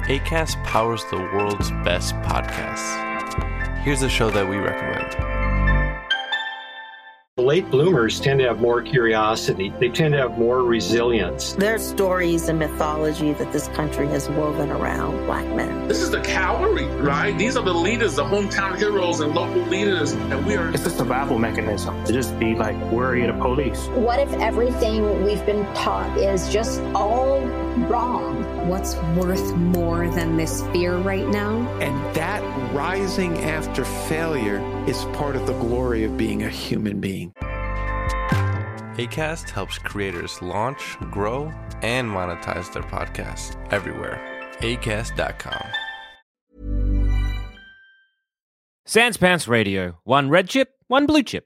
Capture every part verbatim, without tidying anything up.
Acast powers the world's best podcasts. Here's a show that we recommend. Late bloomers tend to have more curiosity. They tend to have more resilience. There's stories and mythology that this country has woven around black men. This is the cavalry, right? These are the leaders, the hometown heroes and local leaders. And we are. It's a survival mechanism to just be like worried of police. What if everything we've been taught is just all wrong? What's worth more than this fear right now? And that rising after failure is part of the glory of being a human being. Acast helps creators launch, grow, and monetize their podcasts everywhere. Acast dot com. Sans Pants Radio. One red chip, one blue chip.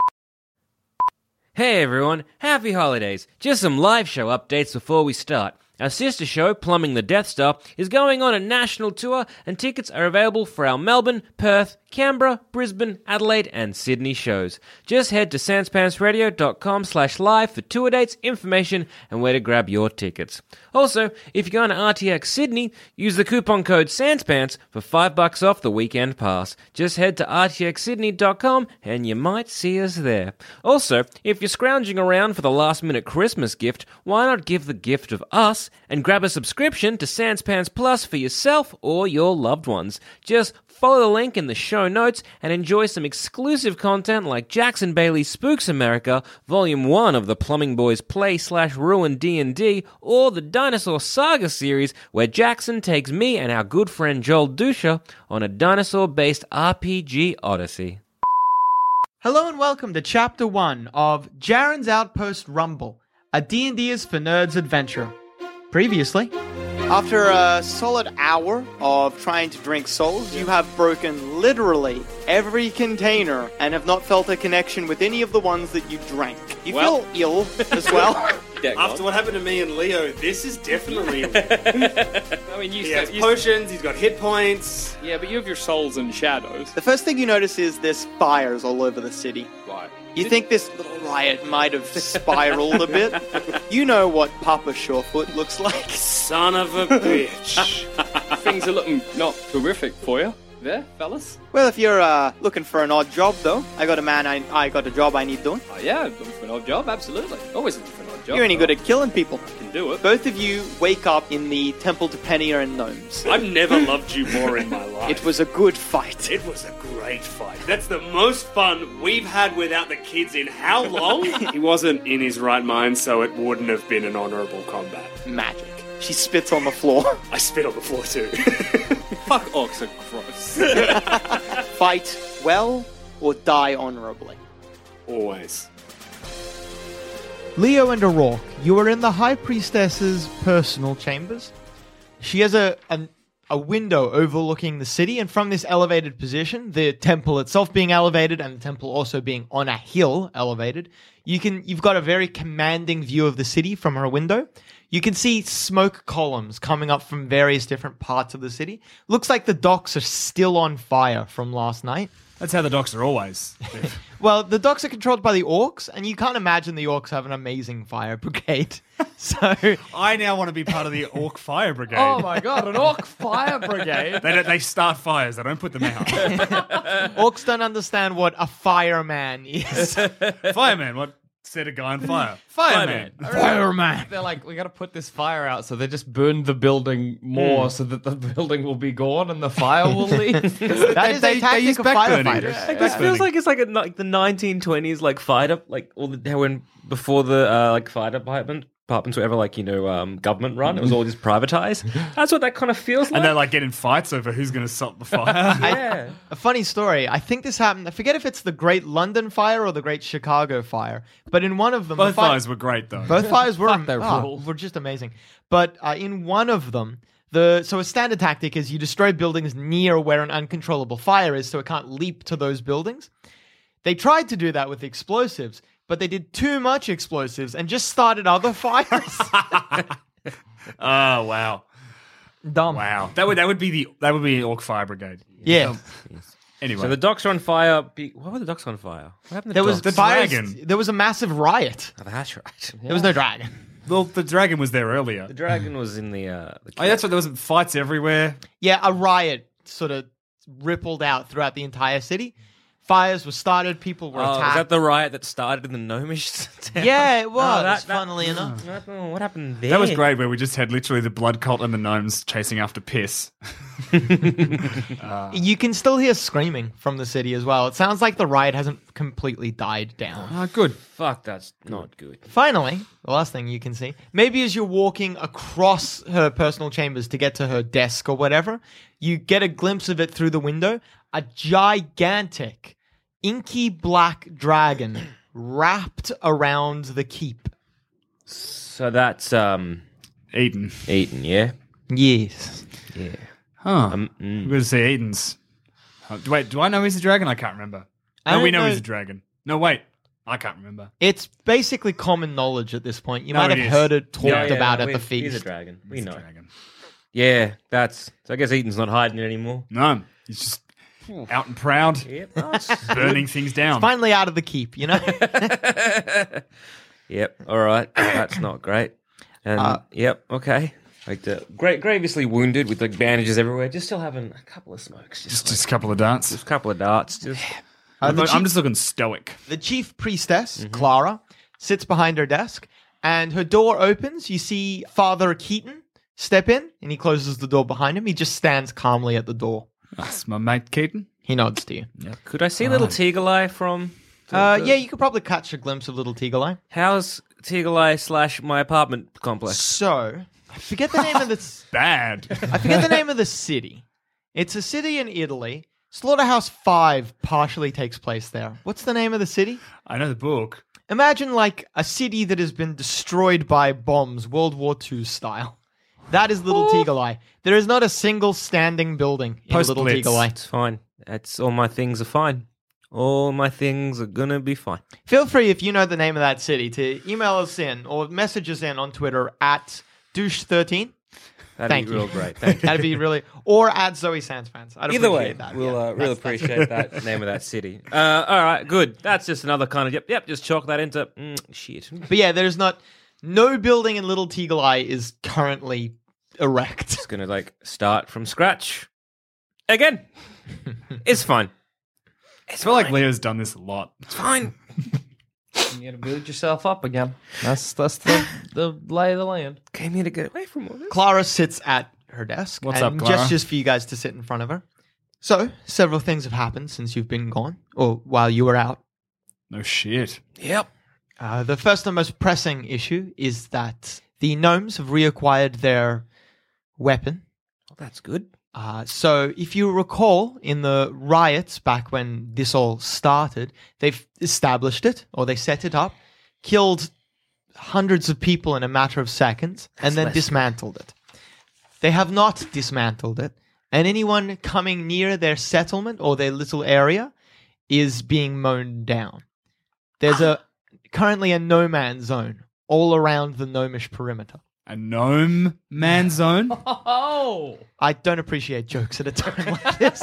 Hey everyone, happy holidays. Just some live show updates before we start. Our sister show, Plumbing the Death Star, is going on a national tour, and tickets are available for our Melbourne, Perth, Canberra, Brisbane, Adelaide, and Sydney shows. Just head to sanspantsradio.com slash live for tour dates, information, and where to grab your tickets. Also, if you're going to R T X Sydney, use the coupon code SANSPANTS for five bucks off the weekend pass. Just head to r t x sydney dot com and you might see us there. Also, if you're scrounging around for the last minute Christmas gift, why not give the gift of us and grab a subscription to Sans Pants Plus for yourself or your loved ones. Just follow the link in the show notes and enjoy some exclusive content like Jackson Bailey's Spooks America, Volume one of the Plumbing Boys Play slash Ruin D and D, or the Dinosaur Saga series where Jackson takes me and our good friend Joel Dusha on a dinosaur-based R P G odyssey. Hello and welcome to Chapter one of Jaren's Outpost Rumble, a D and D is for Nerds adventure. Previously, after a solid hour of trying to drink souls, you have broken literally every container and have not felt a connection with any of the ones that you drank. You well, feel ill as well. After what happened to me and Leo, this is definitely... I mean, you he has potions, he's got hit points. Yeah, but you have your souls and shadows. The first thing you notice is there's fires all over the city. Right. You think this little riot might have spiraled a bit? You know what Papa Surefoot looks like. Son of a bitch. Things are looking not terrific for you there, fellas. Well, if you're uh, looking for an odd job, though, I got a man, I, I got a job I need doing. Oh, yeah, looking for an odd job, absolutely. Always looking for an odd job. You're any good at killing people. I can do it. Both of you wake up in the Temple to Penia and Gnomes. I've never loved you more in my life. It was a good fight. It was a great fight. That's the most fun we've had without the kids in how long? He wasn't in his right mind, so it wouldn't have been an honourable combat. Magic. She spits on the floor. I spit on the floor too. Fuck orcs are gross. Fight well or die honourably. Always. Leo and Aurok, you are in the High Priestess's personal chambers. She has a, a a window overlooking the city, and from this elevated position, the temple itself being elevated and the temple also being on a hill elevated, you can you've got a very commanding view of the city from her window. You can see smoke columns coming up from various different parts of the city. Looks like the docks are still on fire from last night. That's how the docks are always. Well, the docks are controlled by the orcs, and you can't imagine the orcs have an amazing fire brigade. So I now want to be part of the orc fire brigade. Oh my god, an orc fire brigade! They don't, they start fires. They don't put them out. Orcs don't understand what a fireman is. Fireman, what? Set a guy on fire. Fireman. Fireman. They're like, we got to put this fire out, so they just burn the building more, mm. so that the building will be gone and the fire will leave. That is a tactic of firefighters. Yeah, like, this yeah. feels like it's like a, like the nineteen twenties like fire, like all the when before the uh, like fire department. Departments were ever like, you know, um, government run. It was all just privatized. That's what that kind of feels like. And they're like getting fights over who's going to stop the fire. Yeah. I, a funny story. I think this happened. I forget if it's the Great London Fire or the Great Chicago Fire. But in one of them... Both the fire, fires were great, though. Both fires were, Fuck, oh, were just amazing. But uh, in one of them, the so a standard tactic is you destroy buildings near where an uncontrollable fire is so it can't leap to those buildings. They tried to do that with explosives, but they did too much explosives and just started other fires. Oh, wow. Dumb. Wow. That would that would be the that would be an orc fire brigade. Yeah. Um, yes. Anyway. So the docks are on fire. Be- Why were the docks on fire? What happened to there the was docks? the dragon. There was a massive riot. Oh, that's right. Yeah. There was no dragon. Well, the dragon was there earlier. The dragon was in the. Uh, the Oh, yeah, that's right. There was fights everywhere. Yeah, a riot sort of rippled out throughout the entire city. Fires were started. People were Oh, attacked. is that the riot that started in the Gnomish town? Yeah, it was. Oh, that- that- funnily enough. Oh, what happened there? That was great, where we just had literally the blood cult and the gnomes chasing after piss. uh, You can still hear screaming from the city as well. It sounds like the riot hasn't completely died down. Ah, good. Fuck, that's not good. Finally, the last thing you can see, maybe as you're walking across her personal chambers to get to her desk or whatever, you get a glimpse of it through the window. A gigantic, inky black dragon wrapped around the keep. So that's um, Eden. Eden, yeah, Yes. yeah. Huh. Um, mm. We're going to say Eden's. Uh, do- wait, do I know he's a dragon? I can't remember. I No, don't we know, know- he's a dragon. No, wait. I can't remember. It's basically common knowledge at this point. You No, might it have is. heard it talked Yeah, yeah, about no, at we- the feast. He's a dragon. We He's know. a dragon. Yeah, that's. So I guess Eden's not hiding it anymore. No, he's just out and proud, Yep. Oh, it's burning things down. Finally out of the keep, you know? Yep. All right. That's not great. And Uh, yep. Okay. Like the great, grievously wounded with like bandages everywhere. Just still having a couple of smokes. Just, Just, like, just a couple of darts. just a couple of darts. Just Uh, I'm, the I'm chief- just looking stoic. The chief priestess, Mm-hmm. Clara, sits behind her desk, and her door opens. You see Father Keaton step in, and he closes the door behind him. He just stands calmly at the door. That's my mate Keaton. He nods to you. could I see little Teagle from? the- Uh, the- yeah, you could probably catch a glimpse of little Teagle. How's Teagle slash my apartment complex? So, I forget the name of the. Bad. I forget the name of the city. It's a city in Italy. Slaughterhouse Five partially takes place there. What's the name of the city? I know the book. Imagine like a city that has been destroyed by bombs, World War Two style. That is Little Teagle Eye. There is not a single standing building in Little Post-Blitz. Teagle Eye. It's fine. That's all my things are fine. All my things are gonna be fine. Feel free, if you know the name of that city, to email us in or message us in on Twitter at douche thirteen. That'd Thank be you. real great. Thank you. That'd be really... Or at Zoe Sands fans. I'd Either way, appreciate that. we'll yeah. uh, really That's- that's- appreciate that name of that city. Uh, all right, good. That's just another kind of yep, yep. Just chalk that into mm, shit. But yeah, there's not... No building in Little Teagle Eye is currently erect. Just gonna like start from scratch again. It's fine. I feel like Leo's done this a lot. It's fine. You gotta build yourself up again. That's that's the, the lay of the land. Came here to get away from all this. Clara sits at her desk What's and up, Clara? gestures for you guys to sit in front of her. So, several things have happened since you've been gone, or while you were out. No shit. Yep. Uh, the first and most pressing issue is that the gnomes have reacquired their weapon. Well, that's good. Uh, so, if you recall, in the riots back when this all started, they've established it, or they set it up, killed hundreds of people in a matter of seconds, and then less dismantled it. They have not dismantled it, and anyone coming near their settlement or their little area is being mown down. There's a currently a no man's zone all around the gnomish perimeter. A gnome man zone? Oh, I don't appreciate jokes at a time like this.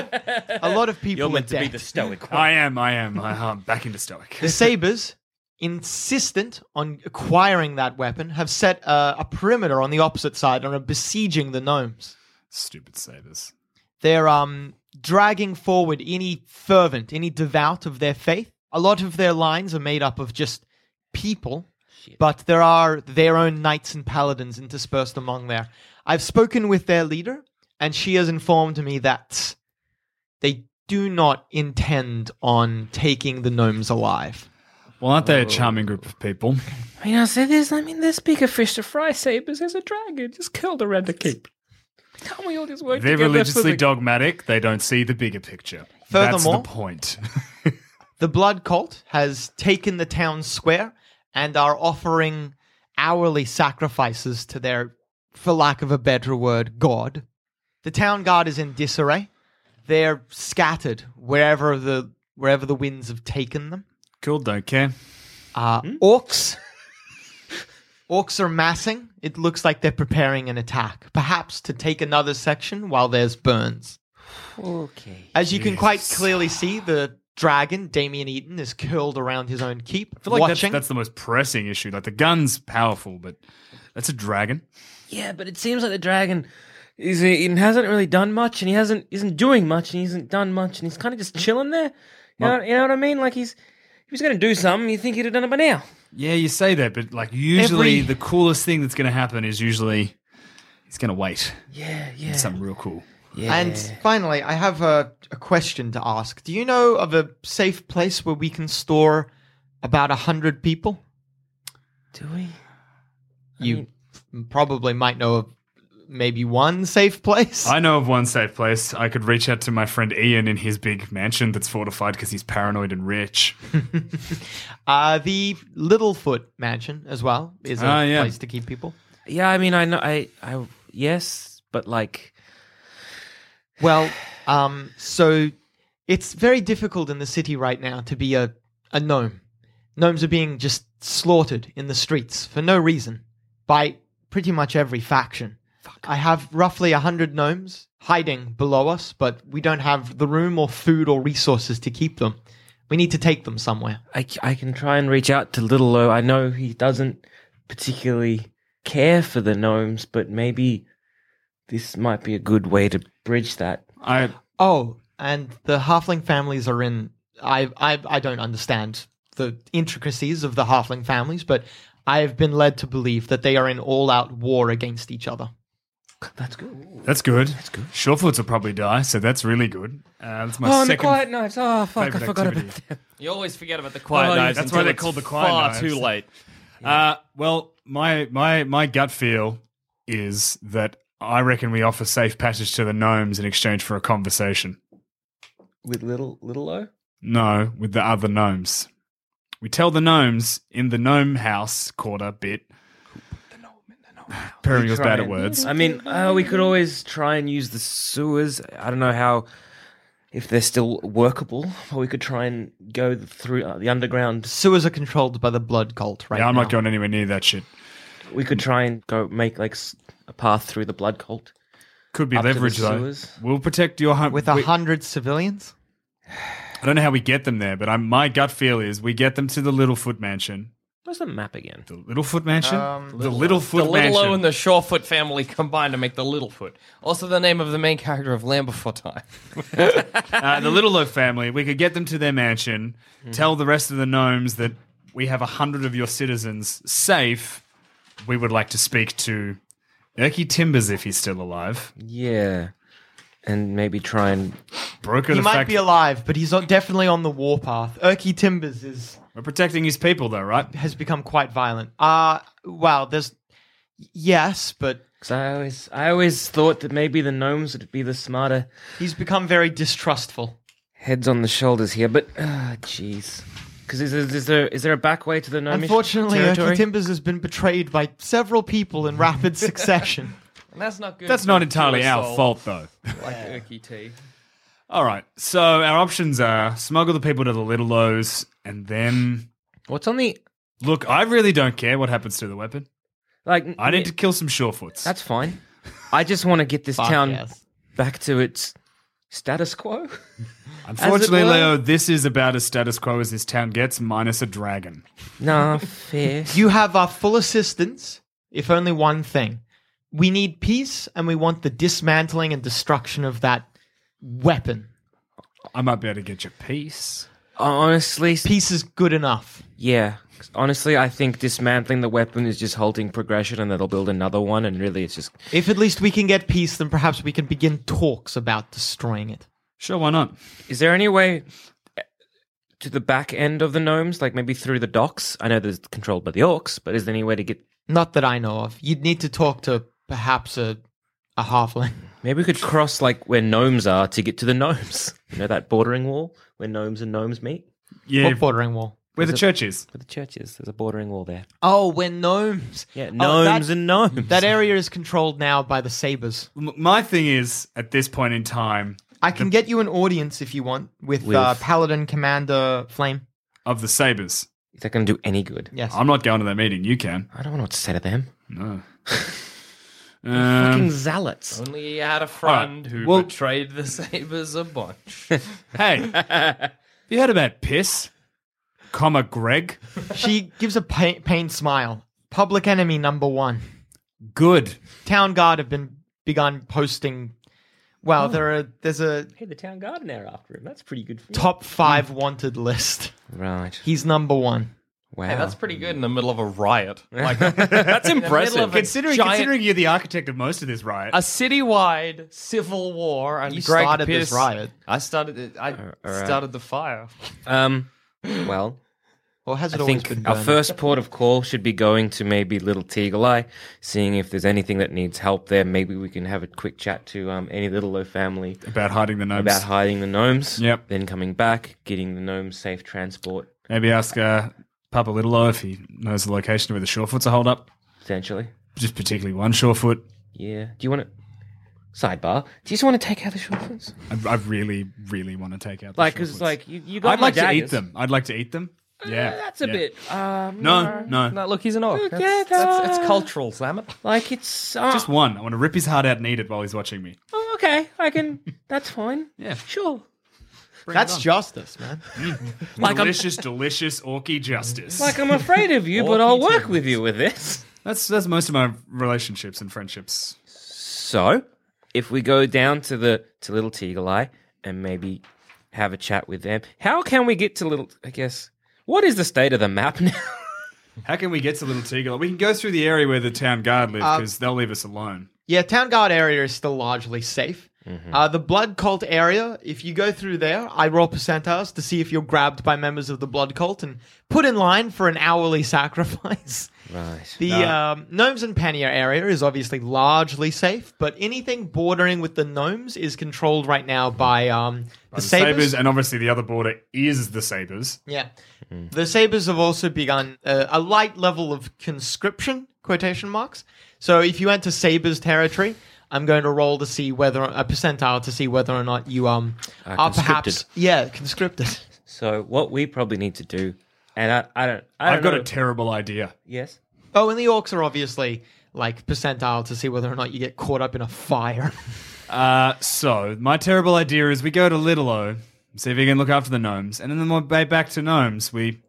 A lot of people You're meant are to be dead. the stoic one. I am, I am. I, I'm back into stoic. The Sabres, insistent on acquiring that weapon, have set uh, a perimeter on the opposite side and are besieging the gnomes. Stupid sabers. They're um dragging forward any fervent, any devout of their faith. A lot of their lines are made up of just people, Shit. but there are their own knights and paladins interspersed among there. I've spoken with their leader, and she has informed me that they do not intend on taking the gnomes alive. Well, aren't they a charming group of people? I mean, I say this. I mean, there's bigger fish to fry. Sabers. There's a dragon. Just kill the red to keep. Can't we all just work They're together? religiously for the- dogmatic. They don't see the bigger picture. Furthermore- That's the point. The Blood Cult has taken the town square and are offering hourly sacrifices to their, for lack of a better word, god. The town guard is in disarray. They're scattered wherever the wherever the winds have taken them. Cool, don't care. Uh, Orcs. Orcs are massing. It looks like they're preparing an attack, perhaps to take another section while there's burns. Okay. As you can quite clearly see, the dragon, Damien Eaton, is curled around his own keep, I feel like that's, watching. that's the most pressing issue. Like the gun's powerful, but that's a dragon. Yeah, but it seems like the dragon is he hasn't really done much, and he hasn't isn't doing much, and he hasn't done much, and he's kind of just chilling there. You know, you know what I mean? Like he's he was going to do something. You think he'd have done it by now? Yeah, you say that, but like usually Every- the coolest thing that's going to happen is usually he's going to wait. Yeah, yeah. Something real cool. Yeah. And finally, I have a, a question to ask. Do you know of a safe place where we can store about a hundred people? Do we? You mean- f- probably might know of maybe one safe place. I know of one safe place. I could reach out to my friend Ian in his big mansion that's fortified because he's paranoid and rich. uh, the Littlefoot Mansion as well is a Ah, yeah. place to keep people. Yeah, I mean, I know, I, I, yes, but like, Well, um, so it's very difficult in the city right now to be a, a gnome. Gnomes are being just slaughtered in the streets for no reason by pretty much every faction. I have roughly a hundred gnomes hiding below us, but we don't have the room or food or resources to keep them. We need to take them somewhere. I, I can try and reach out to Little O. I know he doesn't particularly care for the gnomes, but maybe this might be a good way to bridge that. I Oh, and the halfling families are in. I I I don't understand the intricacies of the halfling families, but I have been led to believe that they are in all-out war against each other. That's good. That's good. That's good. Surefoots will probably die, so that's really good. Uh, that's my oh, and the second. Quiet Knives. Oh, fuck, I favourite forgot activity. about them. You always forget about the quiet Oh, knives. that's why until they're it's called the quiet far knives. too late. Uh, well, my my my gut feel is that I reckon we offer safe passage to the gnomes in exchange for a conversation. With Little Little O? No, with the other gnomes. We tell the gnomes in the gnome house quarter bit. Periwinkle's Try bad at and- words. I mean, uh, we could always try and use the sewers. I don't know how, if they're still workable, or we could try and go through uh, the underground. Sewers are controlled by the blood cult right yeah, I'm now. not going anywhere near that shit. We could try and go make like s- a path through the blood cult. Could be Up to the leverage though. sewers. We'll protect your home With a hundred civilians? I don't know how we get them there, but I'm, my gut feel is we get them to the Littlefoot Mansion. Where's the map again? The Littlefoot Mansion? Um, the Littlefoot The Little Mansion. O and the Shorefoot family combine to make the Littlefoot. Also the name of the main character of Land Before Time. uh, the Little O family. We could get them to their mansion, Mm-hmm. tell the rest of the gnomes that we have a hundred of your citizens safe. We would like to speak to Erky Timbers if he's still alive. Yeah. And maybe try and... Broker He the might fact be alive, but he's on- definitely on the warpath. Erky Timbers is we're protecting his people, though, right? has become quite violent. Uh well, there's yes, but Cause I always, I always thought that maybe the gnomes would be the smarter he's become very distrustful. heads on the shoulders here. But, ah, jeez. Because is, is, is there is there a back way to the gnomish Unfortunately, territory? Erky Timbers has been betrayed by several people in rapid succession. And that's not good. That's for not entirely a our soul fault, though. Like Erky T. All right, so our options are smuggle the people to the Little O's, and then What's on the... look. I really don't care what happens to the weapon. Like, I need to kill some Surefoots. That's fine. I just want to get this Fuck town yes. back to its status quo. Unfortunately, As it were. Leo, this is about as status quo as this town gets, minus a dragon. Nah, fair. You have our full assistance, if only one thing. We need peace, and we want the dismantling and destruction of that weapon. I might be able to get you peace. Honestly, Peace is good enough. yeah. Honestly, I think dismantling the weapon is just halting progression, and that'll build another one. And really, it's just If at least we can get peace, then perhaps we can begin talks about destroying it. Sure, why not? is there any way to the back end of the gnomes, like maybe through the docks? I know there's controlled by the orcs, but is there any way to get? Not that I know of. You'd need to talk to perhaps a a halfling. Maybe we could cross like where gnomes are to get to the gnomes. You know that bordering wall where gnomes and gnomes meet. Yeah, What bordering wall? where the There's a- church is. Where the church is, there's a bordering wall there. Oh, when gnomes. Yeah, Oh, gnomes that- and gnomes. That area is controlled now by the Sabers. M- My thing is, at this point in time, I can get you an audience if you want with, With- Uh, Paladin Commander Flame. of the Sabres, Is that going to do any good? Yes. I'm not going to that meeting. You can. I don't know what to say to them. No. Fucking Um, zealots. Only he had a friend Alright, who well- betrayed the Sabres a bunch. hey, You heard about piss? Comma Greg? She gives a pa- pained smile. Public enemy number one. Good. Town Guard have been begun posting. Well, Oh. there are there's a Hey, the town garden there after him. That's pretty good for you. top five wanted list. Right. He's number one. Wow. Hey, that's pretty good in the middle of a riot. Like That's in the middle impressive. of a Considering, giant- considering you're the architect of most of this riot. a citywide civil war, and You Greg started this Pierce- riot. I started it. I all right. started the fire. Um, well, Or has it I always think been our burning? first port of call should be going to maybe Little Teagle Eye, seeing if there's anything that needs help there. Maybe we can have a quick chat to um, any Little O family About hiding the gnomes. about hiding the gnomes. Yep. Then coming back, getting the gnomes safe transport, Maybe ask uh, Papa Little-O if he knows the location where the Surefoots are holed up. potentially. Just particularly one Surefoot. Yeah. Do you want to... Sidebar. Do you just want to take out the shortfoots? I, I really, really want to take out the Like, Surefoots. because, like, you, you got I'd my like to eat daggers. them. I'd like to eat them. Yeah. Uh, that's a yeah. bit... Um, No, no. No, look, he's an orc. Okay, That's, that's, it's uh, cultural, damn it. Like, it's... Uh, Just one. I want to rip his heart out and eat it while he's watching me. Oh, okay. I can... That's fine. Yeah. Sure. Bring That's it on. justice, man. Like I'm- delicious, delicious orky justice. Like, I'm afraid of you, but I'll work with you with this. That's that's most of my relationships and friendships. So, if we go down to the to Little Teagle Eye and maybe have a chat with them, how can we get to Little... I guess... What is the state of the map now? How can we get to Little Teagle? We can go through the area where the town guard live Uh, because they'll leave us alone. Yeah, Town Guard area is still largely safe. Mm-hmm. Uh, the Blood Cult area, if you go through there, I roll percentiles to see if you're grabbed by members of the Blood Cult and put in line for an hourly sacrifice. Right. The No. um, Gnomes and Pania area is obviously largely safe, but anything bordering with the Gnomes is controlled right now by um, the, The Sabers. Sabres, and obviously the other border is the Sabres. Yeah. The Sabres have also begun uh, a light level of conscription, quotation marks. So if you enter Sabres territory, I'm going to roll to see whether a percentile to see whether or not you um Uh, are perhaps conscripted. yeah conscripted. So, what we probably need to do... And I, I don't... I don't I've got know. a terrible idea. Yes? Oh, and the orcs are obviously like percentile to see whether or not you get caught up in a fire. Uh, so, my terrible idea is we go to Little O, see if we can look after the gnomes, and then on the way back to gnomes, we...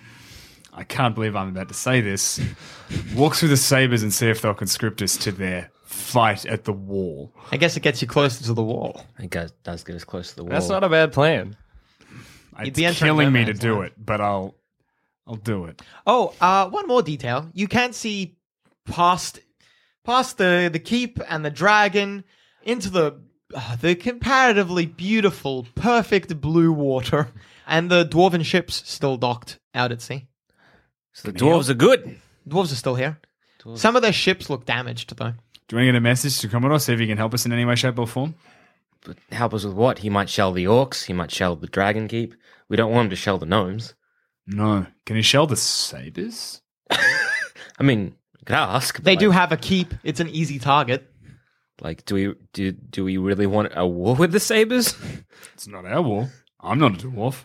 I can't believe I'm about to say this. Walk through the Sabres and see if they'll conscript us to their fight at the wall. I guess it gets you closer to the wall. It does, does get us close to the wall. That's not a bad plan. You'd It's be entering killing no me to man's do land. it, but I'll I'll do it. Oh, uh, one more detail. You can see past past the, the keep and the dragon into the uh, the comparatively beautiful, perfect blue water, and the dwarven ships still docked out at sea. So the dwarves are good. Dwarves are still here. Some of their ships look damaged, though. Do you want to get a message to Commodore, see if he can help us in any way, shape, or form? But help us with what? He might shell the orcs. He might shell the dragon keep. We don't want him to shell the gnomes. No. Can he shell the Sabres? I mean, you could ask. but They like, do have a keep. It's an easy target. Like, do we do do we really want a war with the Sabres? It's not our war. I'm not a dwarf.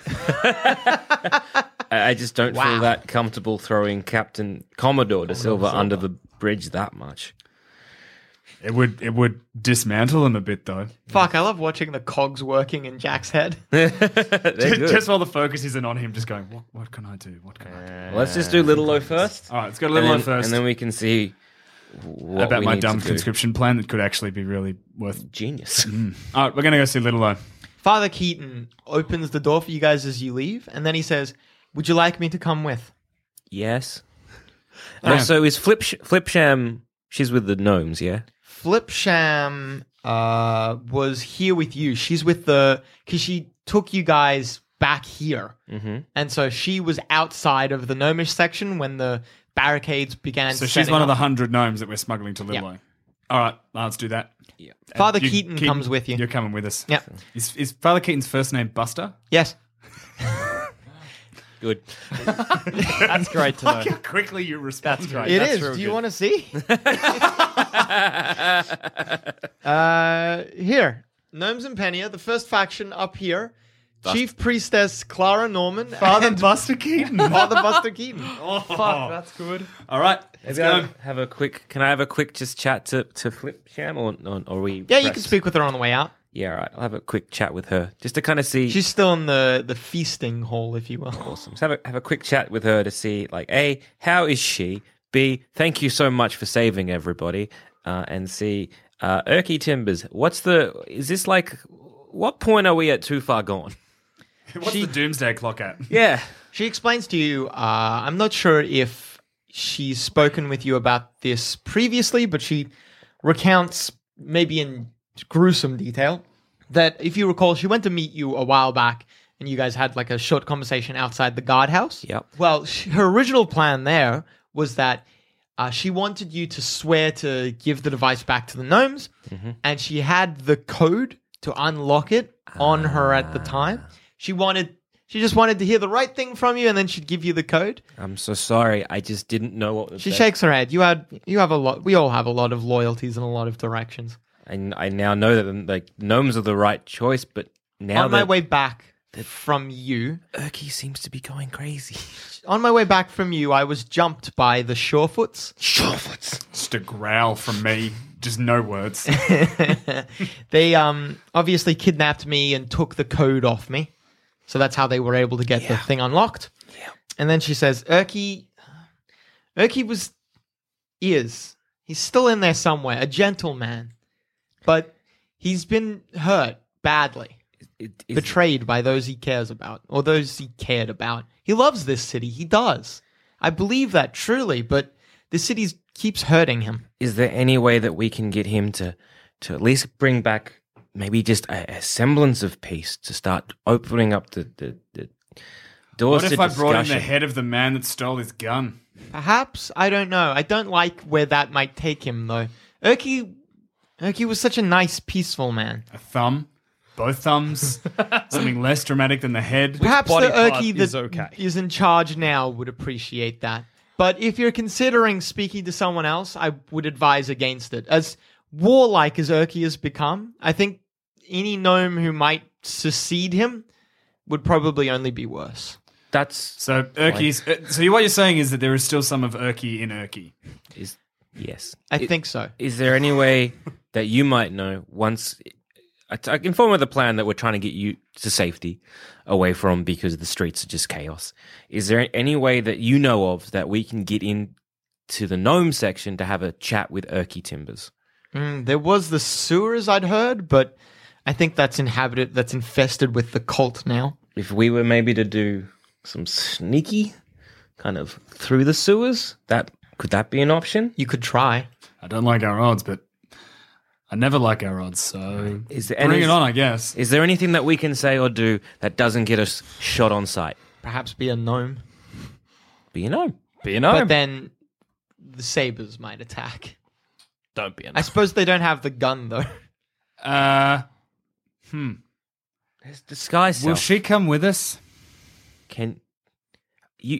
I, I just don't Wow. feel that comfortable throwing Captain Commodore de Silva Silva. under the bridge that much. It would it would dismantle him a bit, though. Fuck, I love watching the cogs working in Jack's head. They're Just, good. just while the focus isn't on him, just going, what, what can I do? What can I do? Well, let's just do Little O first. All right, let's go to and Little O then- first. and then we can see what About we my need dumb to do. conscription plan that could actually be really worth... Genius. Mm. All right, we're going to go see Little O. Father Keaton opens the door for you guys as you leave, and then he says, "Would you like me to come with?" Yes. Yeah. Also, is Flip Flipsham? She's with the gnomes, yeah. Flipsham uh, was here with you. She's with the... Because she took you guys back here. Mm-hmm. And so she was outside of the gnomish section when the barricades began So she's setting one of the up. hundred gnomes that we're smuggling to Little Yeah. O. All right, let's do that. Yeah. Father You- Keaton comes with you. You're coming with us. Yeah. Is, is Father Keaton's first name Buster? Yes. Good. That's great to know. Look how quickly you respond. That's great. It That's is. real Do you good. want to see? uh, here. Gnomes and Penia, the first faction up here. Chief Priestess Clara Norman. Father and Buster Keaton. Father Buster Keaton. Oh, Fuck, that's good. All right, let's Maybe go. I'll have a quick. Can I have a quick just chat to to Flipsham, or or, or we? Yeah, you press- can speak with her on the way out. Yeah, all right. I'll have a quick chat with her just to kind of see. She's still in the, the feasting hall, if you will. Awesome. Just have a, have a quick chat with her to see, like, A, how is she? B, thank you so much for saving everybody. Uh, and C, uh, Erky Timbers, what's the, is this like, what point are we at too far gone? What's she, the doomsday clock at? Yeah. She explains to you, uh, I'm not sure if she's spoken with you about this previously, but she recounts, maybe in gruesome detail, that if you recall, she went to meet you a while back and you guys had like a short conversation outside the guardhouse. Yep. Well, she, her original plan there was that uh, she wanted you to swear to give the device back to the gnomes, mm-hmm. and she had the code to unlock it on her at the time. She wanted, she just wanted to hear the right thing from you, and then she'd give you the code. I'm so sorry. I just didn't know what was She best. shakes her head. You had, you have a lot. We all have a lot of loyalties in a lot of directions. I, I now know that like gnomes are the right choice, but now on my that, way back from you, Erky seems to be going crazy. On my way back from you, I was jumped by the Surefoots. Surefoots. Just a growl from me. Just no words. They um obviously kidnapped me and took the code off me. So that's how they were able to get yeah. the thing unlocked. Yeah. And then she says, Erky, Erky was, is, he's still in there somewhere, a gentleman. But he's been hurt badly. It, it, betrayed by those he cares about, or those he cared about. He loves this city. He does. I believe that truly, but the city keeps hurting him. Is there any way that we can get him to, to at least bring back maybe just a, a semblance of peace, to start opening up the, the, the doors what to if I discussion? brought in the head of the man that stole his gun? Perhaps. I don't know. I don't like where that might take him, though. Erky, Erky was such a nice, peaceful man. A thumb? Both thumbs? Something less dramatic than the head? Perhaps the Erky that is okay. is in charge now would appreciate that. But if you're considering speaking to someone else, I would advise against it. As warlike as Erky has become, I think any gnome who might succeed him would probably only be worse. That's so Erky's. Like, so what you're saying is that there is still some of Erky in Erky. Is yes, I it, think so. Is there any way that you might know once? I, I inform of the plan that we're trying to get you to safety away from because the streets are just chaos. Is there any way that you know of that we can get in to the gnome section to have a chat with Erky Timbers? Mm, there was the sewers I'd heard, but I think that's inhabited, that's infested with the cult now. If we were maybe to do some sneaky kind of through the sewers, that could that be an option? You could try. I don't like our odds, but I never like our odds, so is there bring any, it on, I guess. Is there anything that we can say or do that doesn't get us shot on sight? Perhaps be a gnome. Be a gnome. Be a gnome. But then the sabers might attack. Don't be a gnome. I suppose they don't have the gun, though. Uh, hmm. There's disguise. Will self. she come with us? Can you?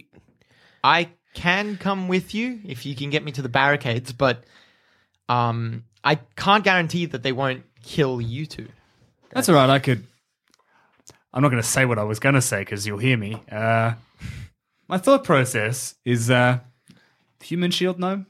I can come with you if you can get me to the barricades, but um, I can't guarantee that they won't kill you two. That's, That's all right. I could. I'm not going to say what I was going to say because you'll hear me. Uh, my thought process is uh, human shield gnome.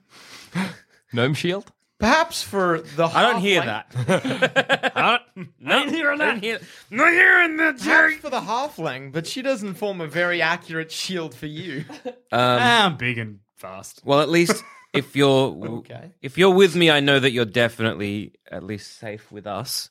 Gnome shield? Perhaps for the I don't hear halfling- that. I don't, no, Ain't hearing that. Don't hear, not hearing that, Jerry. Perhaps for the halfling, but she doesn't form a very accurate shield for you. Um, ah, I'm big and fast. Well, at least if you're Okay. if you're with me, I know that you're definitely at least safe with us.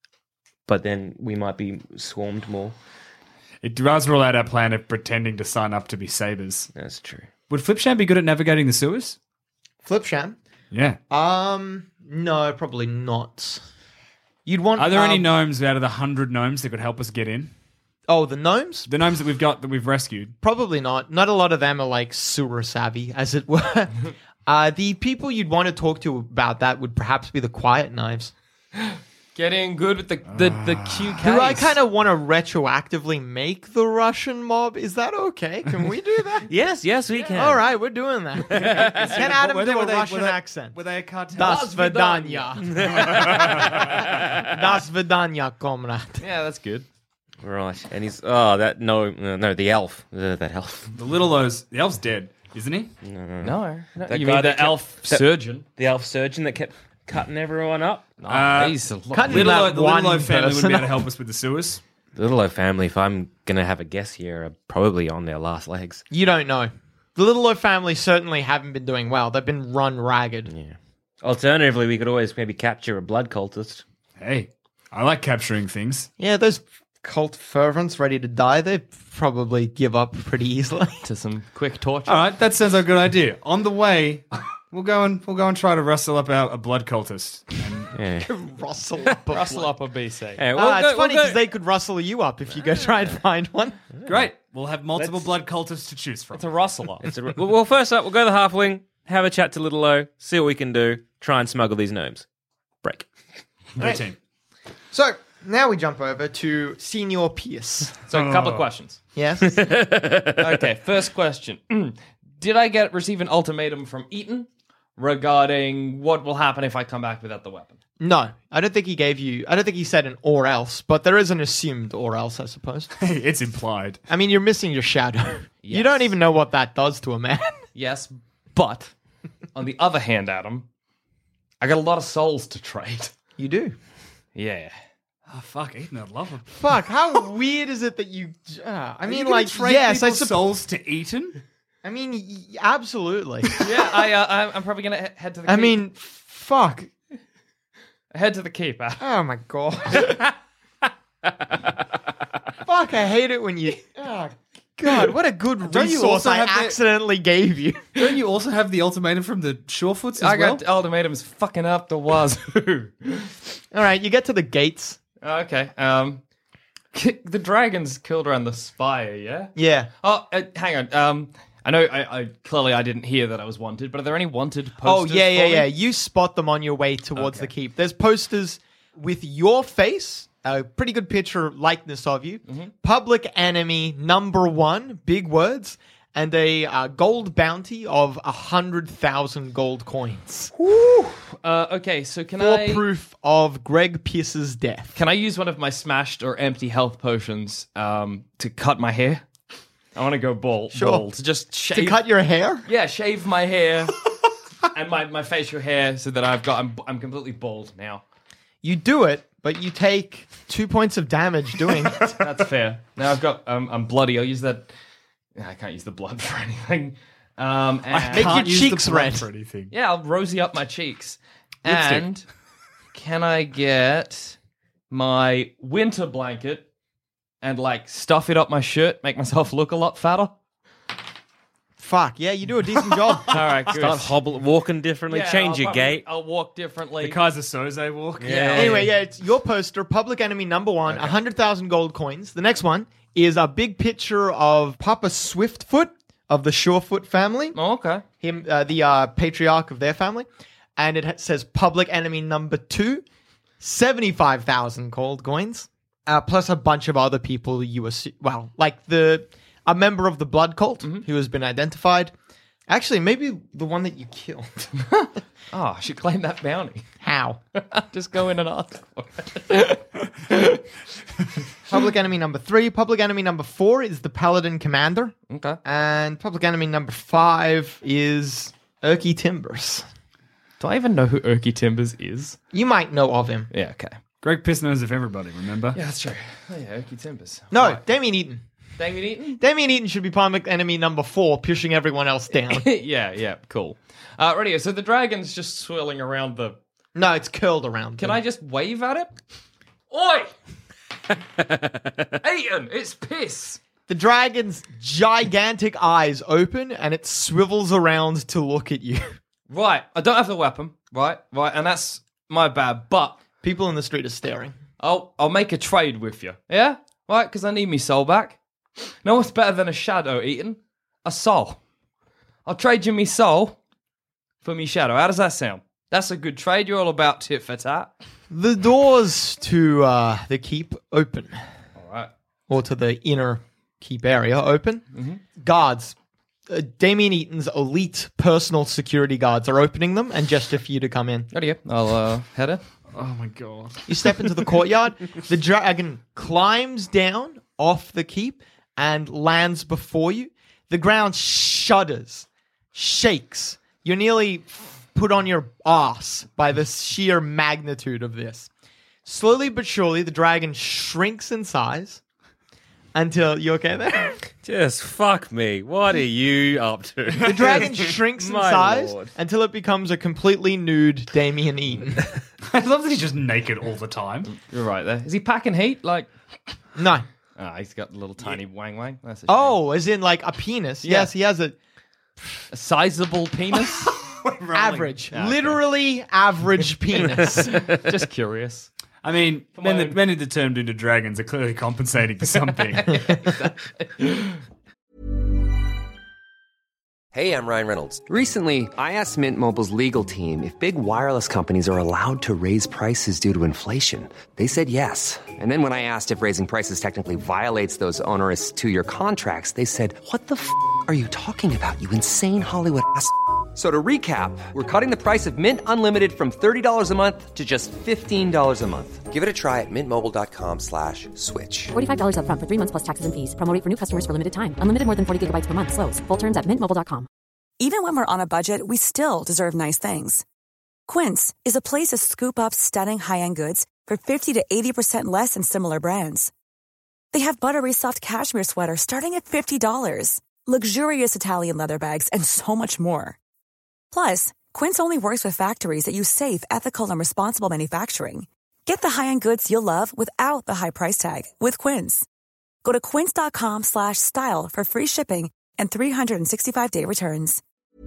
But then we might be swarmed more. It does rule out our plan of pretending to sign up to be sabers. That's true. Would Flipsham be good at navigating the sewers? Flipsham? Yeah. Um, no, probably not. You'd want. Are there um, any gnomes out of the hundred gnomes that could help us get in? Oh, the gnomes? The gnomes that we've got that we've rescued. Probably not. Not a lot of them are like sewer savvy, as it were. uh, the people you'd want to talk to about that would perhaps be the quiet knives. Getting good with the the, the Q Ks. Do I kind of want to retroactively make the Russian mob? Is that okay? Can we do that? Yes, yes, we can. All right, we're doing that. Can Adam Were do they- were a they- Russian were they- accent? Were they a cartel? Das Vidanya. Das Vidanya, comrade. Yeah, that's good. Right, and he's oh that no no, no the elf uh, that elf The little O's. The elf's dead, isn't he? no no No, no. That you guy mean the that kept- elf that- surgeon? the elf surgeon that kept cutting everyone up? Nice. Uh, Cutting Little that O- the Little O one family would person be able to help us with the sewers. The Little O family, if I'm going to have a guess here, are probably on their last legs. You don't know. The Little O family certainly haven't been doing well. They've been run ragged. Yeah. Alternatively, we could always maybe capture a blood cultist. Hey, I like capturing things. Yeah, those cult fervents ready to die, they probably give up pretty easily. To some quick torture. All right, that sounds like a good idea. On the way, we'll go and we'll go and try to rustle up our a blood cultist. And Yeah. Rustle up a Rustle up a B C. Hey, we'll Ah, go- it's funny we'll because go- they could rustle you up if you go try and find one. Great, we'll have multiple Let's- blood cultists to choose from. It's a rustle up. It's a, well, well, first up, we'll go to the halfling, have a chat to Little O, see what we can do, try and smuggle these gnomes. Break. thirteen. So now we jump over to Senior Pierce. So a couple Oh. of questions. Yes. Okay, first question. Did I get receive an ultimatum from Eaton regarding what will happen if I come back without the weapon? No, I don't think he gave you. I don't think he said an or else, but there is an assumed or else, I suppose. It's implied. I mean, you're missing your shadow. You Yes. don't even know what that does to a man. Yes, but on the other hand, Adam, I got a lot of souls to trade. You do. Yeah. Oh fuck, Ethan, I love him. Fuck, how weird is it that you? Uh, I Are you mean, gonna like, trade yes, I people's suppose. souls to Eaton. I mean, y- absolutely. Yeah, I, uh, I'm- I'm probably going to head to the I keep. mean, fuck. Head to the keep, Adam. Oh my god. Fuck, I hate it when you. Oh god, what a good Don't you resource also I have the- accidentally gave you. Don't you also have the ultimatum from the Surefoots as I well? got ultimatums fucking up the wazoo. All right, you get to the gates. Okay. Um, the dragons killed around the spire, yeah? Yeah. Oh, uh, hang on. Um, I know. I, I clearly I didn't hear that I was wanted, but are there any wanted Oh posters? yeah, yeah, for me? yeah. You spot them on your way towards Okay. the keep. There's posters with your face, a pretty good picture likeness of you. Mm-hmm. Public enemy number one, big words, and a uh, gold bounty of a hundred thousand gold coins Uh, okay, so can for I proof of Greg Pierce's death. can I use one of my smashed or empty health potions um to cut my hair? I want to go bald. Sure. Bald. Just shave. To cut your hair? Yeah, shave my hair and my, my facial hair so that I've got I'm I'm completely bald now. You do it, but you take two points of damage doing it. That's fair. Now I've got um, I'm bloody. I'll use that. I can't use the blood for anything. Um, and Make your Can't use the cheeks blood red. for anything. yeah, I'll rosy up my cheeks. Lipstick. And can I get my winter blanket and like stuff it up my shirt, make myself look a lot fatter? Fuck, yeah, you do a decent job. All right, good. Start hobble, walking differently, Yeah, change I'll your probably- gait. I'll walk differently. The Kaiser Soze walk. Yeah. Anyway, yeah, it's your poster, public enemy number one, one hundred thousand gold coins. The next one is a big picture of Papa Swiftfoot of the Surefoot family. Oh, okay. Him, uh, the uh, patriarch of their family. And it ha- says public enemy number two, seventy-five thousand gold coins, uh, plus a bunch of other people you assume, well, like the a member of the blood cult who has been identified. Actually, maybe the one that you killed. Oh, I should claim that bounty. How? Just go in and ask for it. Public enemy number three. Public enemy number four is the Paladin Commander. Okay. And public enemy number five is Erky Timbers. Do I even know who Erky Timbers is? You might know of him. Yeah, okay. Greg Piss knows of everybody, remember? Yeah, that's true. Oh, yeah, Erky Timbers. No, Right. Damien Eaton. Damien Eaton? Damien Eaton should be public enemy number four, pushing everyone else down. yeah, yeah, cool. Uh, radio, so the dragon's just swirling around the... No, it's curled around. Can them. I just wave at it? Oi! Eaton, it's piss! The dragon's gigantic eyes open and it swivels around to look at you. Right, I don't have the weapon, right, right, and that's my bad, but... People in the street are staring. I'll, I'll make a trade with you, yeah? Right, because I need me soul back. Know what's better than a shadow, Eaton? A soul. I'll trade you me soul for me shadow. How does that sound? That's a good trade. You're all about tit for tat. The doors to uh, the keep open. All right. Or to the inner keep area open. Mm-hmm. Guards. Uh, Damien Eaton's elite personal security guards are opening them and gesture for you to come in. Ready? I'll uh, head in. Oh my god. You step into the courtyard. The dragon climbs down off the keep and lands before you. The ground shudders, shakes. You're nearly put on your ass by the sheer magnitude of this. Slowly but surely, the dragon shrinks in size until... You okay there? Just fuck me. What are you up to? The dragon shrinks in My size lord. until it becomes a completely nude Damien Eaton. I love that he's just naked all the time. You're right there. Is he packing heat? Like, No. ah, he's got a little tiny wang wang. That's a shame. Oh, as in like a penis. Yeah. Yes, he has a a sizable penis. average, Ah, okay. literally average penis. Just curious. I mean, For men my that, own- men that are turned into dragons are clearly compensating for something. Hey, I'm Ryan Reynolds. Recently, I asked Mint Mobile's legal team if big wireless companies are allowed to raise prices due to inflation. They said yes. And then when I asked if raising prices technically violates those onerous two-year contracts, they said, "What the f*** are you talking about, you insane Hollywood ass?" So to recap, we're cutting the price of Mint Unlimited from thirty dollars a month to just fifteen dollars a month. Give it a try at mintmobile.com slash switch. forty-five dollars up front for three months plus taxes and fees. Promo rate for new customers for limited time. Unlimited more than forty gigabytes per month. Slows full terms at mint mobile dot com. Even when we're on a budget, we still deserve nice things. Quince is a place to scoop up stunning high-end goods for fifty to eighty percent less than similar brands. They have buttery soft cashmere sweaters starting at fifty dollars, luxurious Italian leather bags, and so much more. Plus, Quince only works with factories that use safe, ethical, and responsible manufacturing. Get the high-end goods you'll love without the high price tag with Quince. Go to quince.com slash style for free shipping and three sixty-five day returns.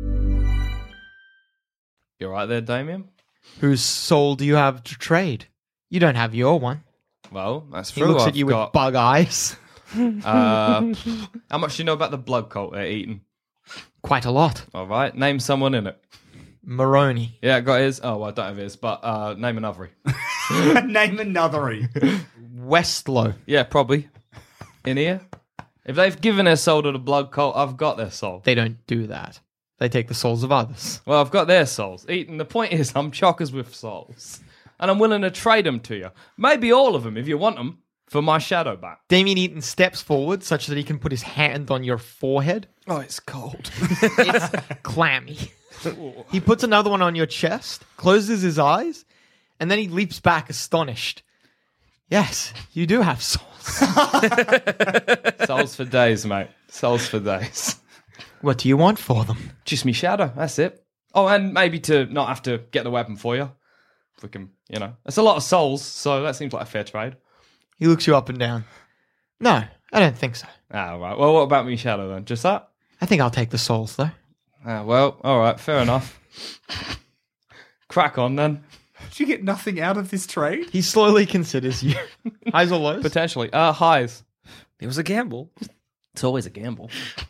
You right there, Damien? Whose soul do you have to trade? You don't have your one. Well, that's He true. looks I've at you got, with bug eyes. Uh, how much do you know about the blood cult they're eating? Quite a lot. All right, name someone in it. Maroney. Yeah, got his. Oh, well, I don't have his, but uh, name another. Name another. Westlow. Yeah, probably. In here. If they've given their soul to the blood cult, I've got their soul. They don't do that. They take the souls of others. Well, I've got their souls. Eaton, the point is, I'm chockers with souls. And I'm willing to trade them to you. Maybe all of them, if you want them, for my shadow back. Damien Eaton steps forward such that he can put his hand on your forehead. Oh, it's cold. It's clammy. He puts another one on your chest, closes his eyes, and then he leaps back astonished. Yes, you do have souls. Souls for days, mate. Souls for days. What do you want for them? Just me shadow, that's it. Oh, and maybe to not have to get the weapon for you. If we can, you know. It's a lot of souls, so that seems like a fair trade. He looks you up and down. No, I don't think so. Ah, right. Well, what about me shadow then? Just that? I think I'll take the souls, though. Ah, well, all right, fair enough. Crack on then. Did you get nothing out of this trade? He slowly considers you. Highs or lows? Potentially. Uh, highs. It was a gamble. It's always a gamble.